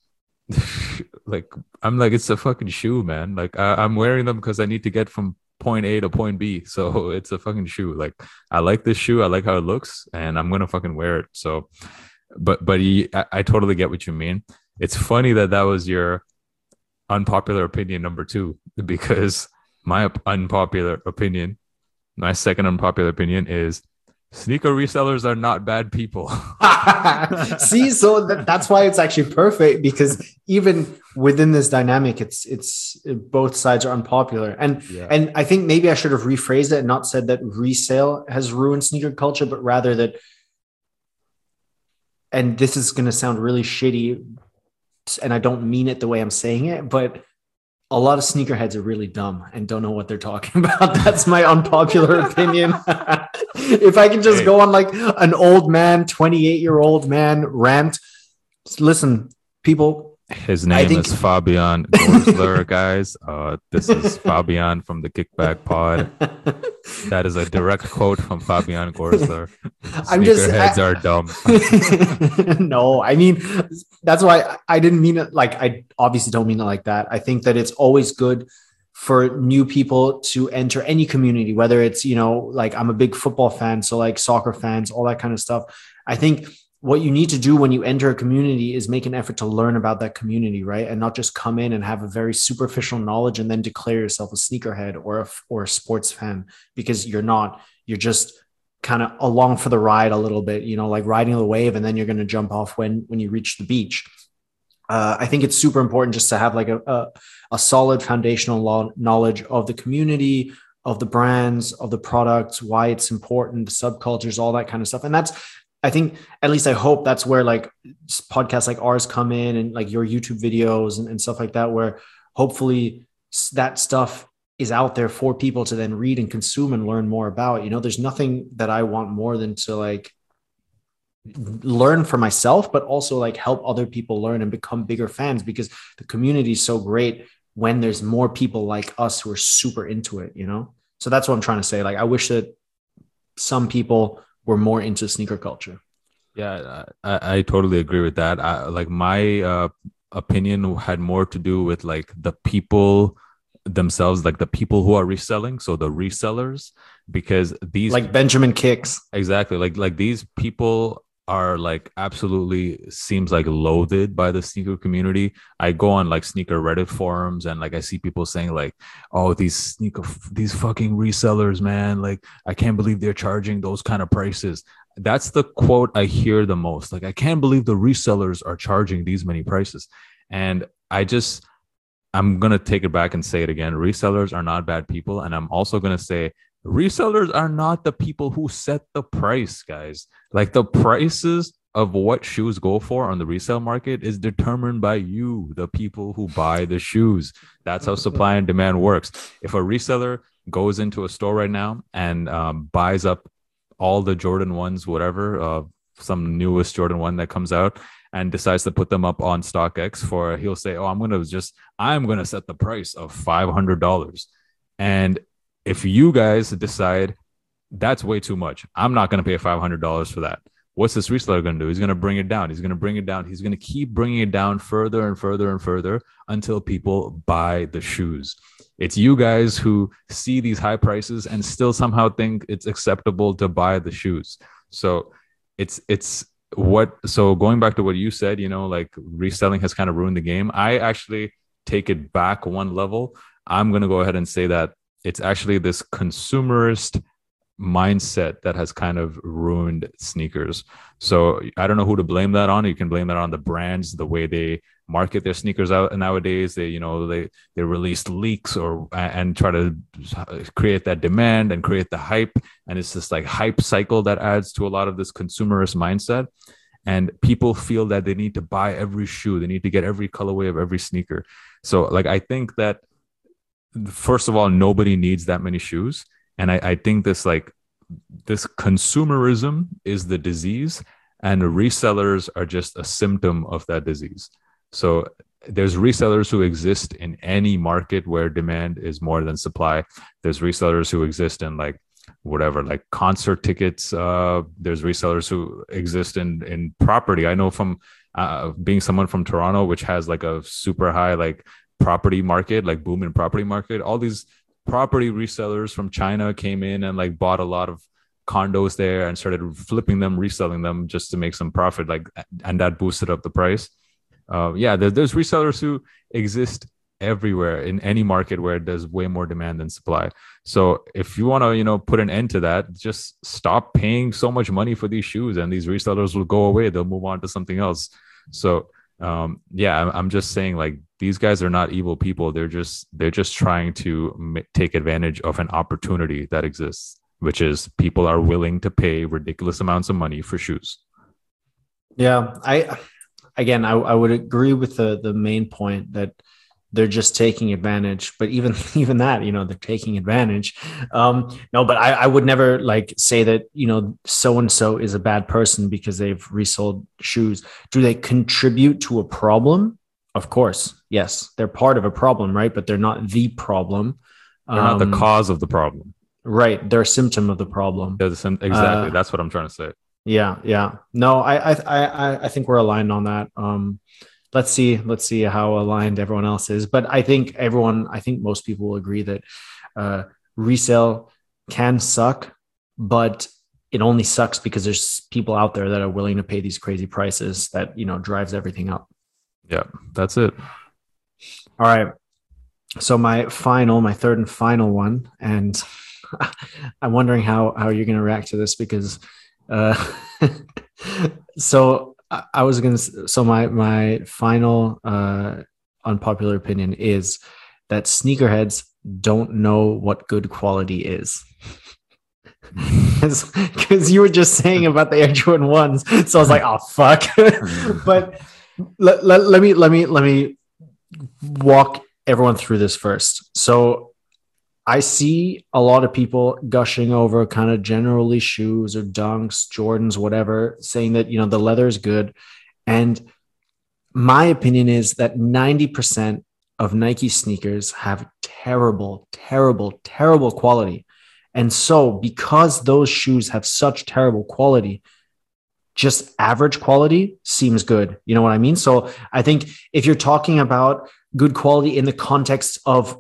[SPEAKER 4] it's a fucking shoe, man. Like I'm wearing them because I need to get from point A to point B. So it's a fucking shoe. Like I like this shoe. I like how it looks and I'm going to fucking wear it. So, but I totally get what you mean. It's funny that was your unpopular opinion number 2, because my unpopular opinion, my second unpopular opinion is sneaker resellers are not bad people.
[SPEAKER 3] See, so that's why it's actually perfect, because even within this dynamic, it's both sides are unpopular. And I think maybe I should have rephrased it and not said that resale has ruined sneaker culture, but rather that, and this is going to sound really shitty, and I don't mean it the way I'm saying it, but a lot of sneakerheads are really dumb and don't know what they're talking about. That's my unpopular opinion. If I can just go on like an old man, 28-year-old man rant, listen, people.
[SPEAKER 4] His name is Fabian Gorsler, guys. This is Fabian from the Kickback Pod. That is a direct quote from Fabian Gorsler. Sneakerheads are dumb.
[SPEAKER 3] No, I mean, that's why I didn't mean it. Like, I obviously don't mean it like that. I think that it's always good for new people to enter any community, whether it's, you know, like I'm a big football fan, so like soccer fans, all that kind of stuff. I think what you need to do when you enter a community is make an effort to learn about that community, right? And not just come in and have a very superficial knowledge and then declare yourself a sneakerhead or a sports fan, because you're not. You're just kind of along for the ride a little bit, you know, like riding the wave, and then you're going to jump off when you reach the beach. I think it's super important just to have like a solid foundational knowledge of the community, of the brands, of the products, why it's important, the subcultures, all that kind of stuff. And that's, I think, at least I hope that's where like podcasts like ours come in, and like your YouTube videos and stuff like that, where hopefully that stuff is out there for people to then read and consume and learn more about. You know, there's nothing that I want more than to like learn for myself, but also like help other people learn and become bigger fans, because the community is so great when there's more people like us who are super into it, you know? So that's what I'm trying to say. Like, I wish that some people were more into sneaker culture.
[SPEAKER 4] Yeah, I totally agree with that. Like my opinion had more to do with like the people themselves, like the people who are reselling, so the resellers, because these
[SPEAKER 3] like Benjamin Kicks.
[SPEAKER 4] exactly like these people are like absolutely seems like loathed by the sneaker community. I go on like sneaker Reddit forums and like I see people saying like, oh, these fucking resellers, man, like I can't believe they're charging those kind of prices. That's the quote I hear the most. Like, I can't believe the resellers are charging these many prices. And I'm going to take it back and say it again. Resellers are not bad people. And I'm also going to say resellers are not the people who set the price, guys. Like, the prices of what shoes go for on the resale market is determined by you, the people who buy the shoes. That's how supply and demand works. If a reseller goes into a store right now and buys up all the Jordan 1s, whatever, some newest Jordan 1 that comes out, and decides to put them up on StockX he'll say, oh, I'm going to set the price of $500. And if you guys decide that's way too much, I'm not going to pay $500 for that. What's this reseller going to do? He's going to bring it down. He's going to keep bringing it down further and further and further until people buy the shoes. It's you guys who see these high prices and still somehow think it's acceptable to buy the shoes. So so going back to what you said, like reselling has kind of ruined the game. I actually take it back one level. I'm going to go ahead and say that it's actually this consumerist mindset that has kind of ruined sneakers. So I don't know who to blame that on. You can blame that on the brands, the way they market their sneakers out nowadays. They release leaks and try to create that demand and create the hype. And it's this like hype cycle that adds to a lot of this consumerist mindset. And people feel that they need to buy every shoe. They need to get every colorway of every sneaker. So like, I think that first of all, nobody needs that many shoes. And I think this consumerism is the disease, and resellers are just a symptom of that disease. So there's resellers who exist in any market where demand is more than supply. There's resellers who exist in like concert tickets. There's resellers who exist in property. I know from being someone from Toronto, which has like a super high like property market, like boom in property market. All these property resellers from China came in and like bought a lot of condos there and started flipping them, reselling them just to make some profit, and that boosted up the price. There's resellers who exist everywhere in any market where there's way more demand than supply. So if you want to, put an end to that, just stop paying so much money for these shoes, and these resellers will go away. They'll move on to something else. So I'm just saying, like, these guys are not evil people. They're just trying to take advantage of an opportunity that exists, which is people are willing to pay ridiculous amounts of money for shoes.
[SPEAKER 3] Yeah, I would agree with the main point that they're just taking advantage. But even that, they're taking advantage. No, but I would never like say that, so-and-so is a bad person because they've resold shoes. Do they contribute to a problem? Of course. Yes. They're part of a problem, right? But they're not the problem.
[SPEAKER 4] They're not the cause of the problem.
[SPEAKER 3] Right. They're a symptom of the problem.
[SPEAKER 4] Exactly. That's what I'm trying to say.
[SPEAKER 3] Yeah. No, I think we're aligned on that. Let's see how aligned everyone else is. But I think most people will agree that resale can suck, but it only sucks because there's people out there that are willing to pay these crazy prices that, drives everything up.
[SPEAKER 4] Yeah, that's it.
[SPEAKER 3] All right. So my third and final one, and I'm wondering how you're going to react to this because, so my final unpopular opinion is that sneakerheads don't know what good quality is. Because you were just saying about the Air Jordan 1s, so I was like, oh fuck. But let me walk everyone through this first. So I see a lot of people gushing over kind of generally shoes or Dunks, Jordans, whatever, saying that, the leather is good. And my opinion is that 90% of Nike sneakers have terrible, terrible, terrible quality. And so because those shoes have such terrible quality, just average quality seems good. You know what I mean? So I think if you're talking about good quality in the context of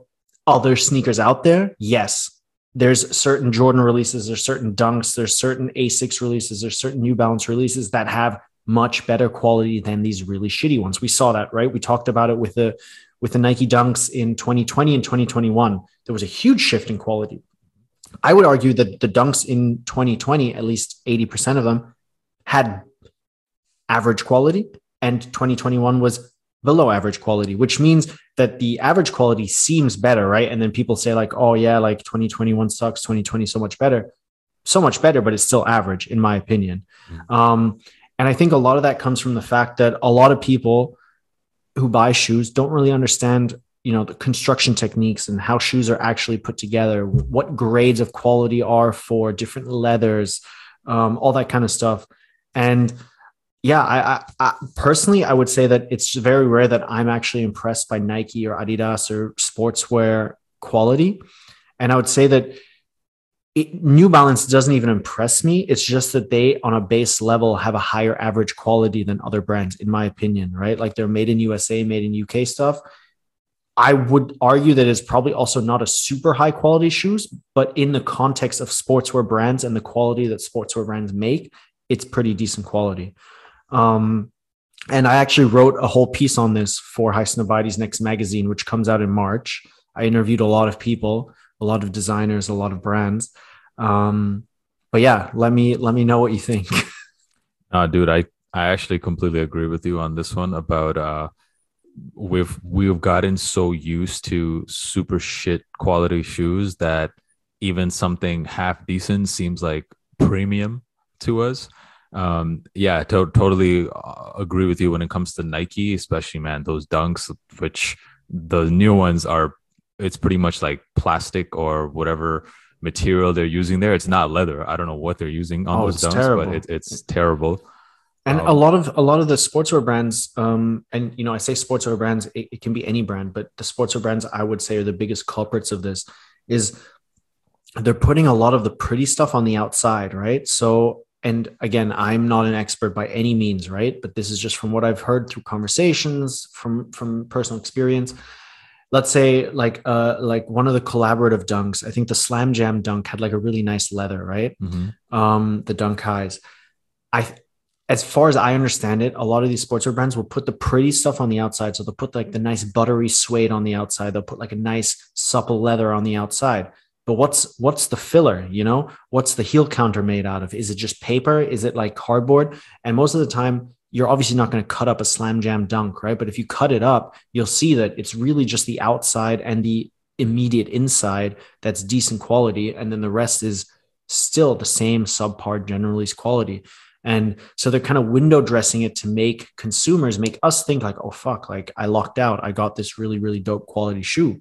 [SPEAKER 3] other sneakers out there, yes. There's certain Jordan releases, there's certain Dunks, there's certain Asics releases, there's certain New Balance releases that have much better quality than these really shitty ones. We saw that, right? We talked about it with the Nike Dunks in 2020 and 2021. There was a huge shift in quality. I would argue that the Dunks in 2020, at least 80% of them, had average quality, and 2021 was below average quality, which means that the average quality seems better, right? And then people say like, oh yeah, like 2021 sucks, 2020 so much better, but it's still average in my opinion. And I think a lot of that comes from the fact that a lot of people who buy shoes don't really understand, the construction techniques and how shoes are actually put together, what grades of quality are for different leathers, all that kind of stuff. And yeah, I personally, I would say that it's very rare that I'm actually impressed by Nike or Adidas or sportswear quality. And I would say that New Balance doesn't even impress me. It's just that they, on a base level, have a higher average quality than other brands, in my opinion, right? Like they're made in USA, made in UK stuff. I would argue that it's probably also not a super high quality shoes, but in the context of sportswear brands and the quality that sportswear brands make, it's pretty decent quality. And I actually wrote a whole piece on this for Highsnobity's next magazine, which comes out in March. I interviewed a lot of people, a lot of designers, a lot of brands. But yeah, let me know what you think.
[SPEAKER 4] Dude, I actually completely agree with you on this one about we've gotten so used to super shit quality shoes that even something half decent seems like premium to us. Totally agree with you when it comes to Nike, especially, man, those Dunks, which the new ones are, it's pretty much like plastic or whatever material they're using there. It's not leather. I don't know what they're using on those Dunks, terrible. But it's terrible.
[SPEAKER 3] And a lot of the sportswear brands, and I say sportswear brands, it can be any brand, but the sportswear brands I would say are the biggest culprits of this. Is they're putting a lot of the pretty stuff on the outside, right? So, and again, I'm not an expert by any means, right? But this is just from what I've heard through conversations, from personal experience. Let's say like one of the collaborative Dunks, I think the Slam Jam Dunk had like a really nice leather, right? Mm-hmm. The Dunk Highs. As far as I understand it, a lot of these sportswear brands will put the pretty stuff on the outside. So they'll put like the nice buttery suede on the outside. They'll put like a nice supple leather on the outside. But what's the filler? What's the heel counter made out of? Is it just paper? Is it like cardboard? And most of the time, you're obviously not going to cut up a Slam Jam Dunk, right? But if you cut it up, you'll see that it's really just the outside and the immediate inside that's decent quality. And then the rest is still the same subpar general release quality. And so they're kind of window dressing it to make us think like, oh, fuck, like I lucked out. I got this really, really dope quality shoe.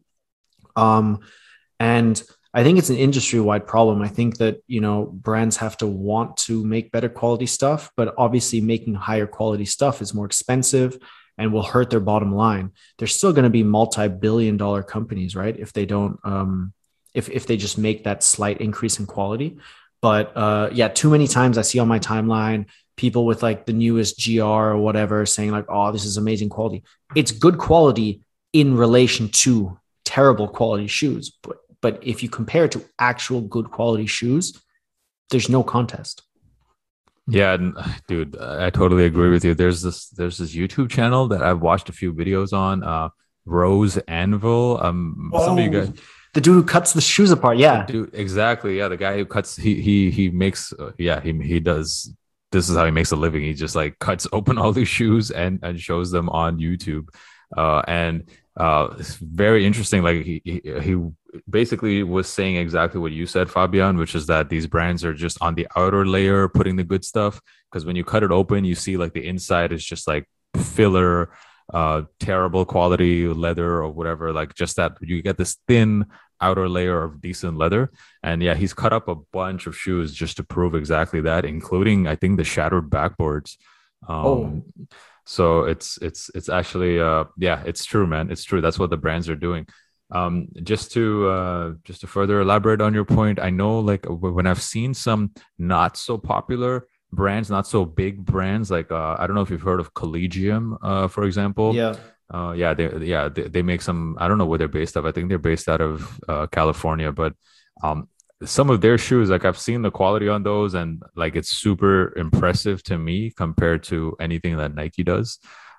[SPEAKER 3] And I think it's an industry-wide problem. I think that, brands have to want to make better quality stuff, but obviously making higher quality stuff is more expensive and will hurt their bottom line. They're still going to be multi-billion-dollar companies, right? If they don't, if they just make that slight increase in quality. But too many times I see on my timeline people with like the newest GR or whatever saying like, oh, this is amazing quality. It's good quality in relation to terrible quality shoes. But if you compare it to actual good quality shoes, there's no contest.
[SPEAKER 4] Yeah, dude, I totally agree with you. There's this YouTube channel that I've watched a few videos on, Rose Anvil. Some of you guys.
[SPEAKER 3] The dude who cuts the shoes apart. Yeah.
[SPEAKER 4] Dude, exactly. Yeah. The guy who cuts, he makes, he does. This is how he makes a living. He just like cuts open all these shoes and shows them on YouTube. It's very interesting. Like he basically was saying exactly what you said, Fabian, which is that these brands are just on the outer layer putting the good stuff. Because when you cut it open, you see like the inside is just like filler, terrible quality leather or whatever, like just that you get this thin outer layer of decent leather. And yeah, he's cut up a bunch of shoes just to prove exactly that, including I think the shattered backboards. So it's actually it's true, man. It's true. That's what the brands are doing. Just to further elaborate on your point, I know like when I've seen some not so popular brands, not so big brands, like I don't know if you've heard of Collegium, for example.
[SPEAKER 3] Yeah.
[SPEAKER 4] They make some. I don't know where they're based out of. I think they're based out of California, but um, some of their shoes, like I've seen the quality on those, and like it's super impressive to me compared to anything that Nike does.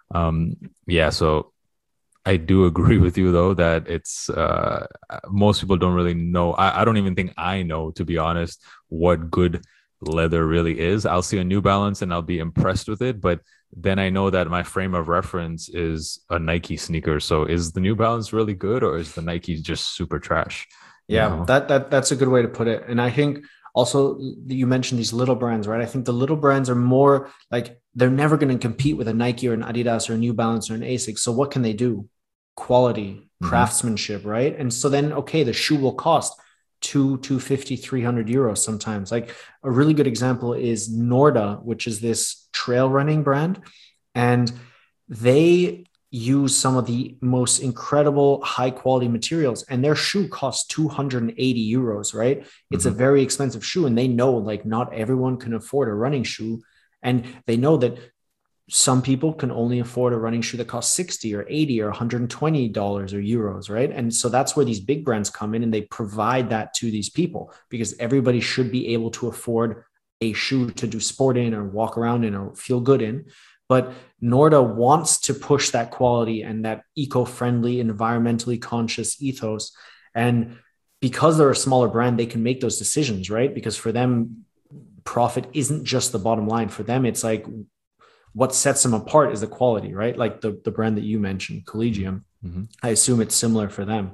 [SPEAKER 4] So I do agree with you though that it's most people don't really know. I don't even think I know, to be honest, what good leather really is. I'll see a New Balance and I'll be impressed with it, but then I know that my frame of reference is a Nike sneaker. So is the New Balance really good, or is the Nike just super trash?
[SPEAKER 3] Yeah, that's a good way to put it. And I think also you mentioned these little brands, right? I think the little brands are more like they're never going to compete with a Nike or an Adidas or a New Balance or an Asics. So what can they do? Quality, craftsmanship, right? And so then, okay, the shoe will cost 250, 300 euros sometimes. Like a really good example is Norda, which is this trail running brand. And they use some of the most incredible high quality materials, and their shoe costs 280 euros, right? It's a very expensive shoe, and they know like not everyone can afford a running shoe. And they know that some people can only afford a running shoe that costs 60 or 80 or $120 or euros, right? And so that's where these big brands come in, and they provide that to these people, because everybody should be able to afford a shoe to do sport in or walk around in or feel good in. But Norda wants to push that quality and that eco-friendly, environmentally conscious ethos. And because they're a smaller brand, they can make those decisions, right? Because for them, profit isn't just the bottom line. For them, it's like what sets them apart is the quality, right? Like the brand that you mentioned, Collegium. I assume it's similar for them.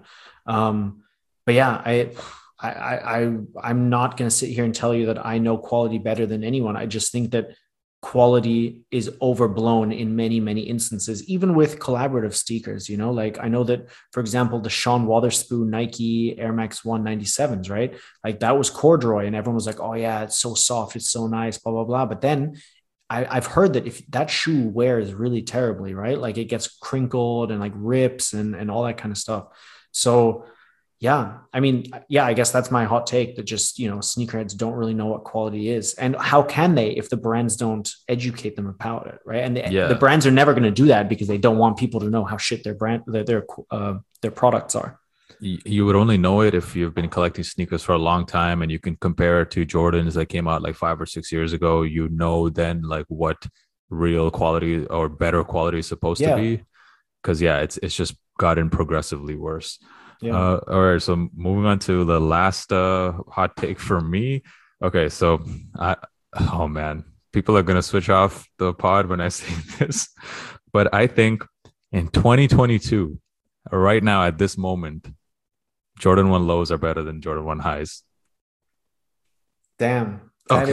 [SPEAKER 3] But yeah, I'm not going to sit here and tell you that I know quality better than anyone. I just think that quality is overblown in many, many instances, even with collaborative sneakers, you know, like I know that, for example, the Sean Wotherspoon Nike Air Max 197s, right? Like that was corduroy and everyone was like, oh yeah, it's so soft. It's so nice, blah, blah, blah. But then I've heard that if that shoe wears really terribly, right? Like it gets crinkled and like rips and all that kind of stuff. So yeah, I mean, yeah, I guess that's my hot take, that just, you know, sneakerheads don't really know what quality is. And how can they if the brands don't educate them about it, right? And the brands are never going to do that because they don't want people to know how shit their products are.
[SPEAKER 4] You would only know it if you've been collecting sneakers for a long time and you can compare it to Jordans that came out like 5 or 6 years ago. You know then like what real quality or better quality is supposed to be. Because it's just gotten progressively worse. All right, so moving on to the last hot take for me. Okay, so oh man, people are gonna switch off the pod when I say this, but I think in 2022, right now at this moment, Jordan 1 lows are better than Jordan 1 highs.
[SPEAKER 3] Damn,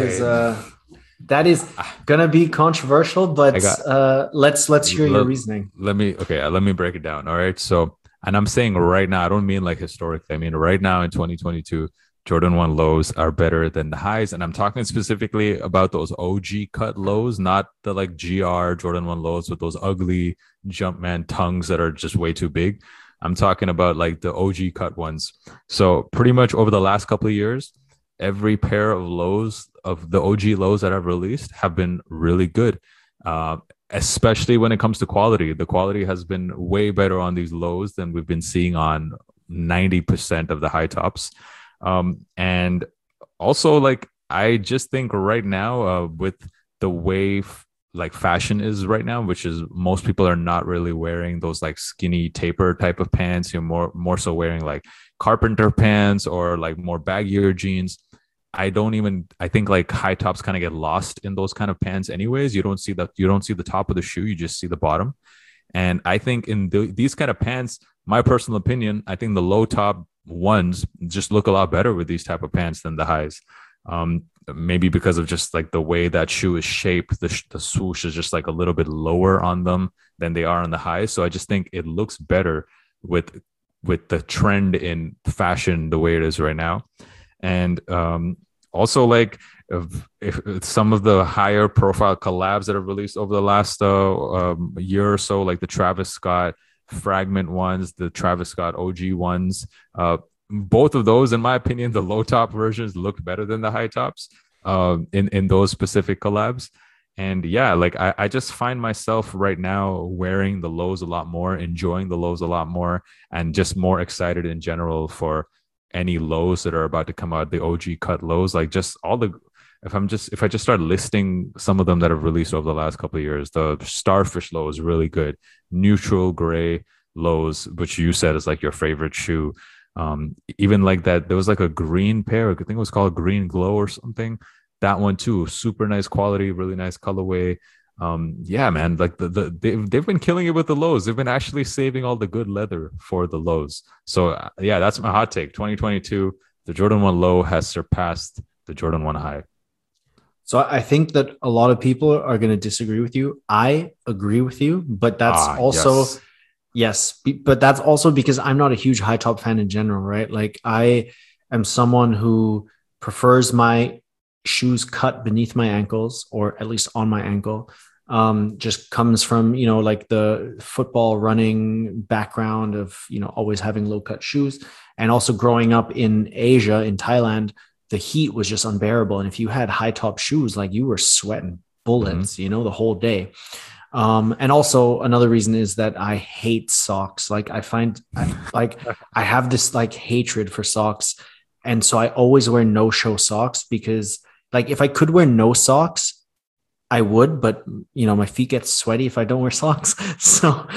[SPEAKER 3] that is gonna be controversial, but let's hear your reasoning.
[SPEAKER 4] Let me break it down. All right, so. And I'm saying right now, I don't mean like historically. I mean, right now in 2022, Jordan 1 lows are better than the highs. And I'm talking specifically about those OG cut lows, not the like GR Jordan 1 lows with those ugly Jumpman tongues that are just way too big. I'm talking about like the OG cut ones. So pretty much over the last couple of years, every pair of lows of the OG lows that I've released have been really good. Especially when it comes to quality. The quality has been way better on these lows than we've been seeing on 90% of the high tops. And also, like, I just think right now, with the way like fashion is right now, which is most people are not really wearing those like skinny taper type of pants. You're more so wearing like carpenter pants or like more baggier jeans. I think like high tops kind of get lost in those kind of pants anyways. You don't see the top of the shoe, you just see the bottom. And I think in these kind of pants, my personal opinion, I think the low top ones just look a lot better with these type of pants than the highs. Maybe because of just like the way that shoe is shaped, the swoosh is just like a little bit lower on them than they are on the highs. So I just think it looks better with the trend in fashion the way it is right now. And also, like if some of the higher profile collabs that have released over the last year or so, like the Travis Scott Fragment ones, the Travis Scott OG ones, both of those, in my opinion, the low top versions look better than the high tops in those specific collabs. And yeah, like I just find myself right now wearing the lows a lot more, enjoying the lows a lot more, and just more excited in general for any lows that are about to come out, the OG cut lows. Like just all the if I just start listing some of them that have released over the last couple of years, the Starfish low is really good. Neutral gray lows, which you said is like your favorite shoe. Even like that, there was like a green pair, I think it was called Green Glow or something. That one too, super nice quality, really nice colorway. Yeah, man, like they've been killing it with the lows. They've been actually saving all the good leather for the lows. So yeah, that's my hot take. 2022, the Jordan 1 low has surpassed the Jordan 1 high.
[SPEAKER 3] So I think that a lot of people are going to disagree with you. I agree with you, but that's also yes, but that's also because I'm not a huge high top fan in general, right? Like I am someone who prefers my shoes cut beneath my ankles, or at least on my ankle. Just comes from, you know, like the football running background of, you know, always having low cut shoes, and also growing up in Asia, in Thailand, the heat was just unbearable. And if you had high top shoes, like you were sweating bullets, you know, the whole day. And also another reason is that I hate socks. Like I find like I have this like hatred for socks. And so I always wear no show socks, because like if I could wear no socks, I would, but you know, my feet get sweaty if I don't wear socks. So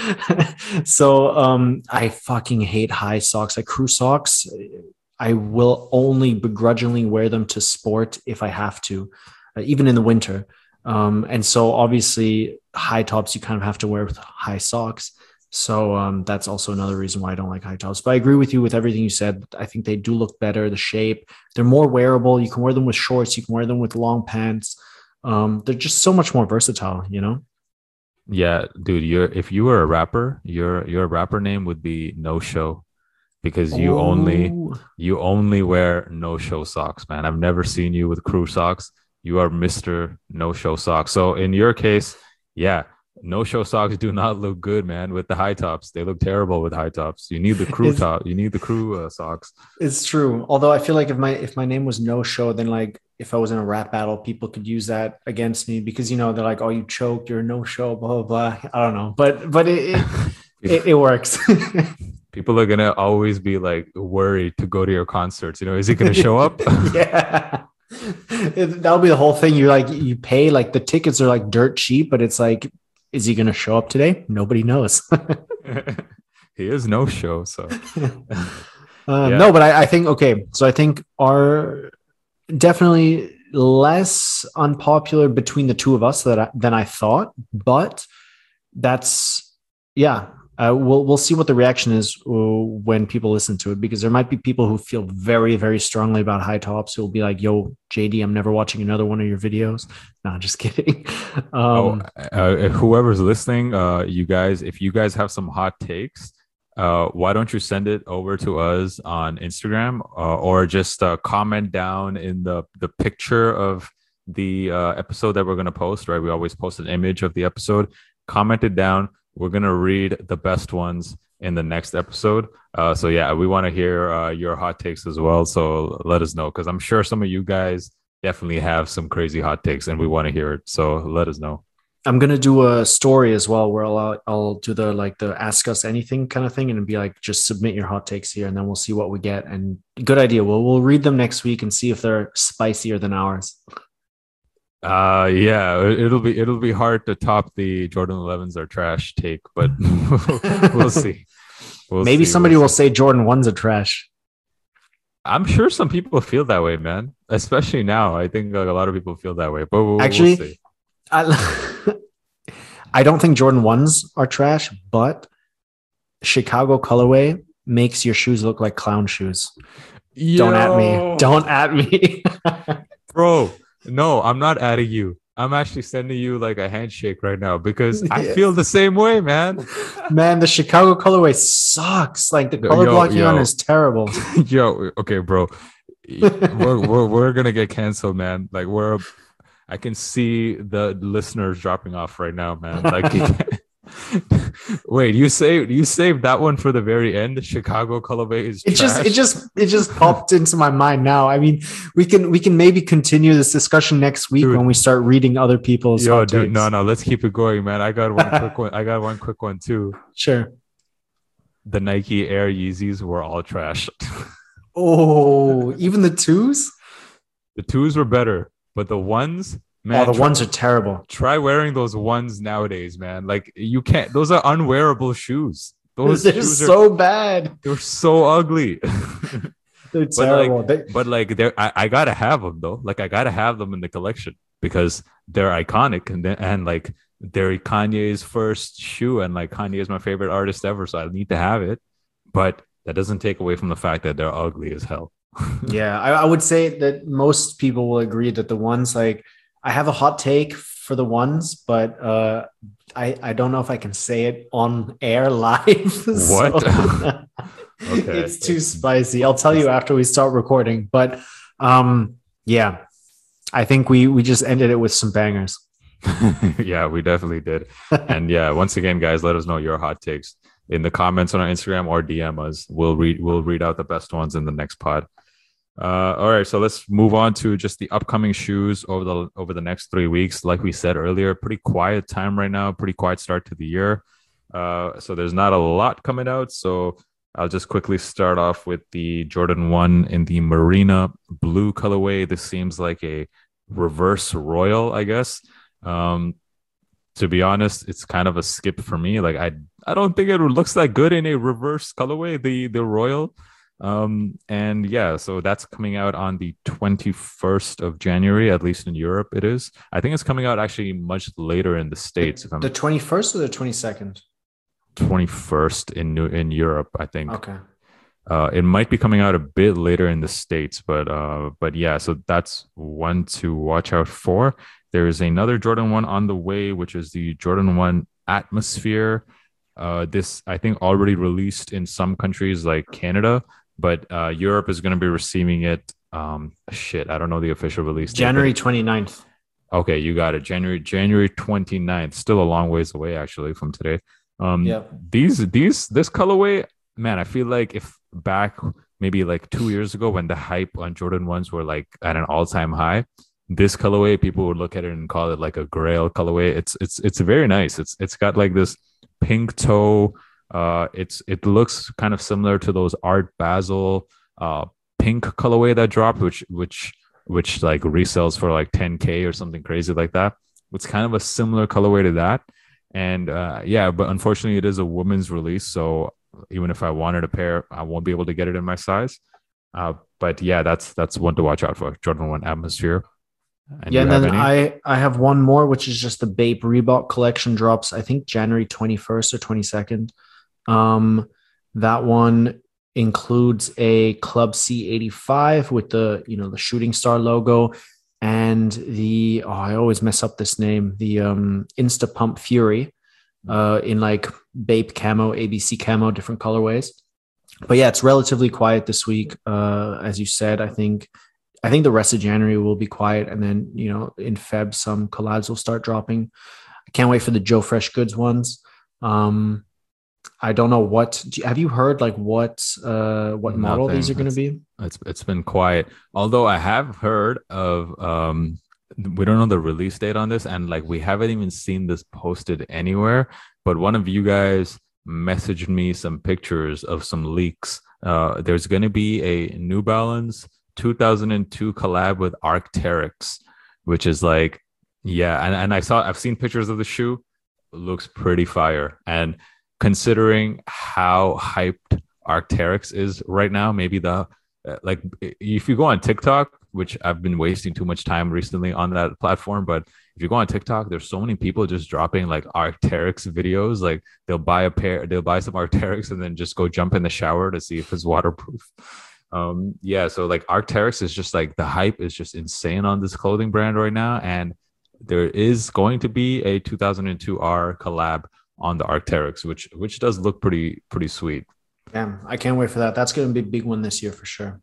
[SPEAKER 3] I fucking hate high socks. Like crew socks, I will only begrudgingly wear them to sport if I have to, even in the winter. And so obviously high tops, you kind of have to wear with high socks. So that's also another reason why I don't like high tops. But I agree with you with everything you said. I think they do look better. The shape, they're more wearable. You can wear them with shorts. You can wear them with long pants. They're just so much more versatile, you know?
[SPEAKER 4] Yeah, dude, if you were a rapper, your rapper name would be No Show, because you only wear no show socks, man. I've never seen you with crew socks. You are Mr. No Show Socks. So in your case, yeah, no show socks do not look good, man, with the high tops. They look terrible with high tops. You need the crew top. You need the crew socks.
[SPEAKER 3] It's true. Although I feel like if my name was No Show, then like if I was in a rap battle, people could use that against me, because, you know, they're like, oh, you choked, you're No Show, blah, blah, blah. I don't know. But it works.
[SPEAKER 4] People are going to always be like worried to go to your concerts. You know, is he going to show up?
[SPEAKER 3] Yeah. That'll be the whole thing. You pay, like the tickets are like dirt cheap, but it's like, is he going to show up today? Nobody knows.
[SPEAKER 4] He is No Show. So
[SPEAKER 3] no, but I think, okay. So I think are definitely less unpopular between the two of us than I thought, but that's, yeah. We'll see what the reaction is when people listen to it, because there might be people who feel very, very strongly about high tops who will be like, yo, JD, I'm never watching another one of your videos. No, just kidding.
[SPEAKER 4] Whoever's listening, you guys, if you guys have some hot takes, why don't you send it over to us on Instagram, or just comment down in the picture of the episode that we're going to post, right? We always post an image of the episode. Comment it down. We're going to read the best ones in the next episode. So yeah, we want to hear your hot takes as well. So let us know, because I'm sure some of you guys definitely have some crazy hot takes and we want to hear it. So let us know.
[SPEAKER 3] I'm going to do a story as well, where I'll do the ask us anything kind of thing, and be like, just submit your hot takes here, and then we'll see what we get. And good idea. We'll read them next week and see if they're spicier than ours.
[SPEAKER 4] Yeah, it'll be hard to top the Jordan 11s are trash take, but we'll see.
[SPEAKER 3] Maybe somebody will say Jordan 1s are trash.
[SPEAKER 4] I'm sure some people feel that way, man. Especially now, I think like a lot of people feel that way. But
[SPEAKER 3] actually,
[SPEAKER 4] we'll see.
[SPEAKER 3] I don't think Jordan 1s are trash, but Chicago colorway makes your shoes look like clown shoes. Don't at me,
[SPEAKER 4] bro. No, I'm not adding you. I'm actually sending you like a handshake right now, because I feel the same way, man.
[SPEAKER 3] Man, the Chicago colorway sucks. Like the color blocking on is terrible.
[SPEAKER 4] Yo, okay, bro. we're gonna get canceled, man. Like I can see the listeners dropping off right now, man. Like Wait, you saved that one for the very end? Chicago colorway is trash?
[SPEAKER 3] It just popped into my mind now. I mean, we can maybe continue this discussion next week, dude, when we start reading other people's hot takes.
[SPEAKER 4] No, let's keep it going, man. I got one quick one. I got one quick one too.
[SPEAKER 3] Sure.
[SPEAKER 4] The Nike Air Yeezys were all trash.
[SPEAKER 3] Oh, even the twos?
[SPEAKER 4] The twos were better, but the ones, man.
[SPEAKER 3] Oh, the ones are terrible.
[SPEAKER 4] Try wearing those ones nowadays, man. Like you can't. Those are unwearable shoes.
[SPEAKER 3] They're so bad.
[SPEAKER 4] They're so ugly.
[SPEAKER 3] They're terrible.
[SPEAKER 4] I gotta have them though. Like I gotta have them in the collection because they're iconic and like they're Kanye's first shoe, and like Kanye is my favorite artist ever, so I need to have it. But that doesn't take away from the fact that they're ugly as hell.
[SPEAKER 3] Yeah, I would say that most people will agree that the ones, like, I have a hot take for the ones, but I don't know if I can say it on air live.
[SPEAKER 4] What?
[SPEAKER 3] Okay. It's too spicy. I'll tell you after we start recording. But yeah, I think we just ended it with some bangers.
[SPEAKER 4] Yeah, we definitely did. And yeah, once again, guys, let us know your hot takes in the comments on our Instagram or DM us. We'll read out the best ones in the next pod. All right, so let's move on to just the upcoming shoes over the next 3 weeks. Like we said earlier, pretty quiet time right now, pretty quiet start to the year. So there's not a lot coming out. So I'll just quickly start off with the Jordan 1 in the Marina blue colorway. This seems like a reverse royal, I guess. To be honest, it's kind of a skip for me. Like I don't think it looks that good in a reverse colorway, the royal. And yeah, so that's coming out on the 21st of January, at least in Europe it is. I think it's coming out actually much later in the States.
[SPEAKER 3] The 21st or the 22nd?
[SPEAKER 4] 21st in Europe, I think.
[SPEAKER 3] Okay.
[SPEAKER 4] It might be coming out a bit later in the States, but yeah, so that's one to watch out for. There is another Jordan 1 on the way, which is the Jordan 1 Atmosphere. This, I think, already released in some countries like Canada, but Europe is going to be receiving it. I don't know the official release date.
[SPEAKER 3] January 29th.
[SPEAKER 4] Okay, you got it. January 29th. Still a long ways away, actually, from today.
[SPEAKER 3] Yeah.
[SPEAKER 4] This colorway, man, I feel like if back maybe like 2 years ago when the hype on Jordan 1s were like at an all-time high, this colorway, people would look at it and call it like a grail colorway. It's very nice. It's got like this pink toe. It looks kind of similar to those Art Basel pink colorway that dropped, which like resells for like 10K or something crazy like that. It's kind of a similar colorway to that. And yeah, but unfortunately it is a women's release, so even if I wanted a pair, I won't be able to get it in my size. But yeah, that's one to watch out for. Jordan 1 Atmosphere.
[SPEAKER 3] And then I have one more, which is just the Bape Reebok collection, drops I think January 21st or 22nd. That one includes a Club C85 with the shooting star logo and I always mess up this name, the Insta Pump Fury in like Bape camo, ABC camo, different colorways. But yeah, it's relatively quiet this week. As you said, I think the rest of January will be quiet. And then, in Feb, some collabs will start dropping. I can't wait for the Joe Fresh Goods ones. I don't know have you heard like what model these are going to be?
[SPEAKER 4] It's been quiet. Although I have heard of, we don't know the release date on this. And like, we haven't even seen this posted anywhere, but one of you guys messaged me some pictures of some leaks. There's going to be a New Balance 2002 collab with Arc'teryx, which is like, yeah, and I've seen pictures of the shoe. It looks pretty fire. And considering how hyped Arc'teryx is right now, maybe like if you go on TikTok, which I've been wasting too much time recently on that platform, but if you go on TikTok, there's so many people just dropping like Arc'teryx videos. Like they'll buy some Arc'teryx and then just go jump in the shower to see if it's waterproof. Yeah, so like Arc'teryx is just like, the hype is just insane on this clothing brand right now, and there is going to be a 2002R collab on the Arc'teryx, which does look pretty sweet.
[SPEAKER 3] Damn, I can't wait for that. That's going to be a big one this year for sure.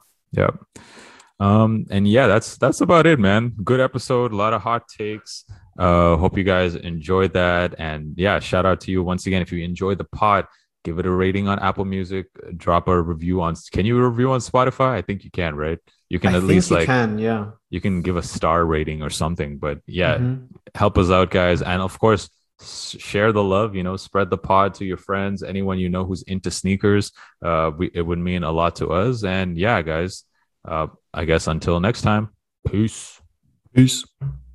[SPEAKER 4] Yeah. And yeah, that's about it, man. Good episode, a lot of hot takes. Hope you guys enjoyed that. And yeah, shout out to you once again. If you enjoyed the pod, give it a rating on Apple Music. Drop a review on. Can you review on Spotify? I think you can, right? You can
[SPEAKER 3] I
[SPEAKER 4] at
[SPEAKER 3] think
[SPEAKER 4] least
[SPEAKER 3] you
[SPEAKER 4] like
[SPEAKER 3] can, yeah.
[SPEAKER 4] you can give a star rating or something. But yeah, help us out, guys. And of course, share the love. Spread the pod to your friends, anyone you know who's into sneakers. It would mean a lot to us. And yeah, guys. I guess until next time. Peace.
[SPEAKER 3] Peace.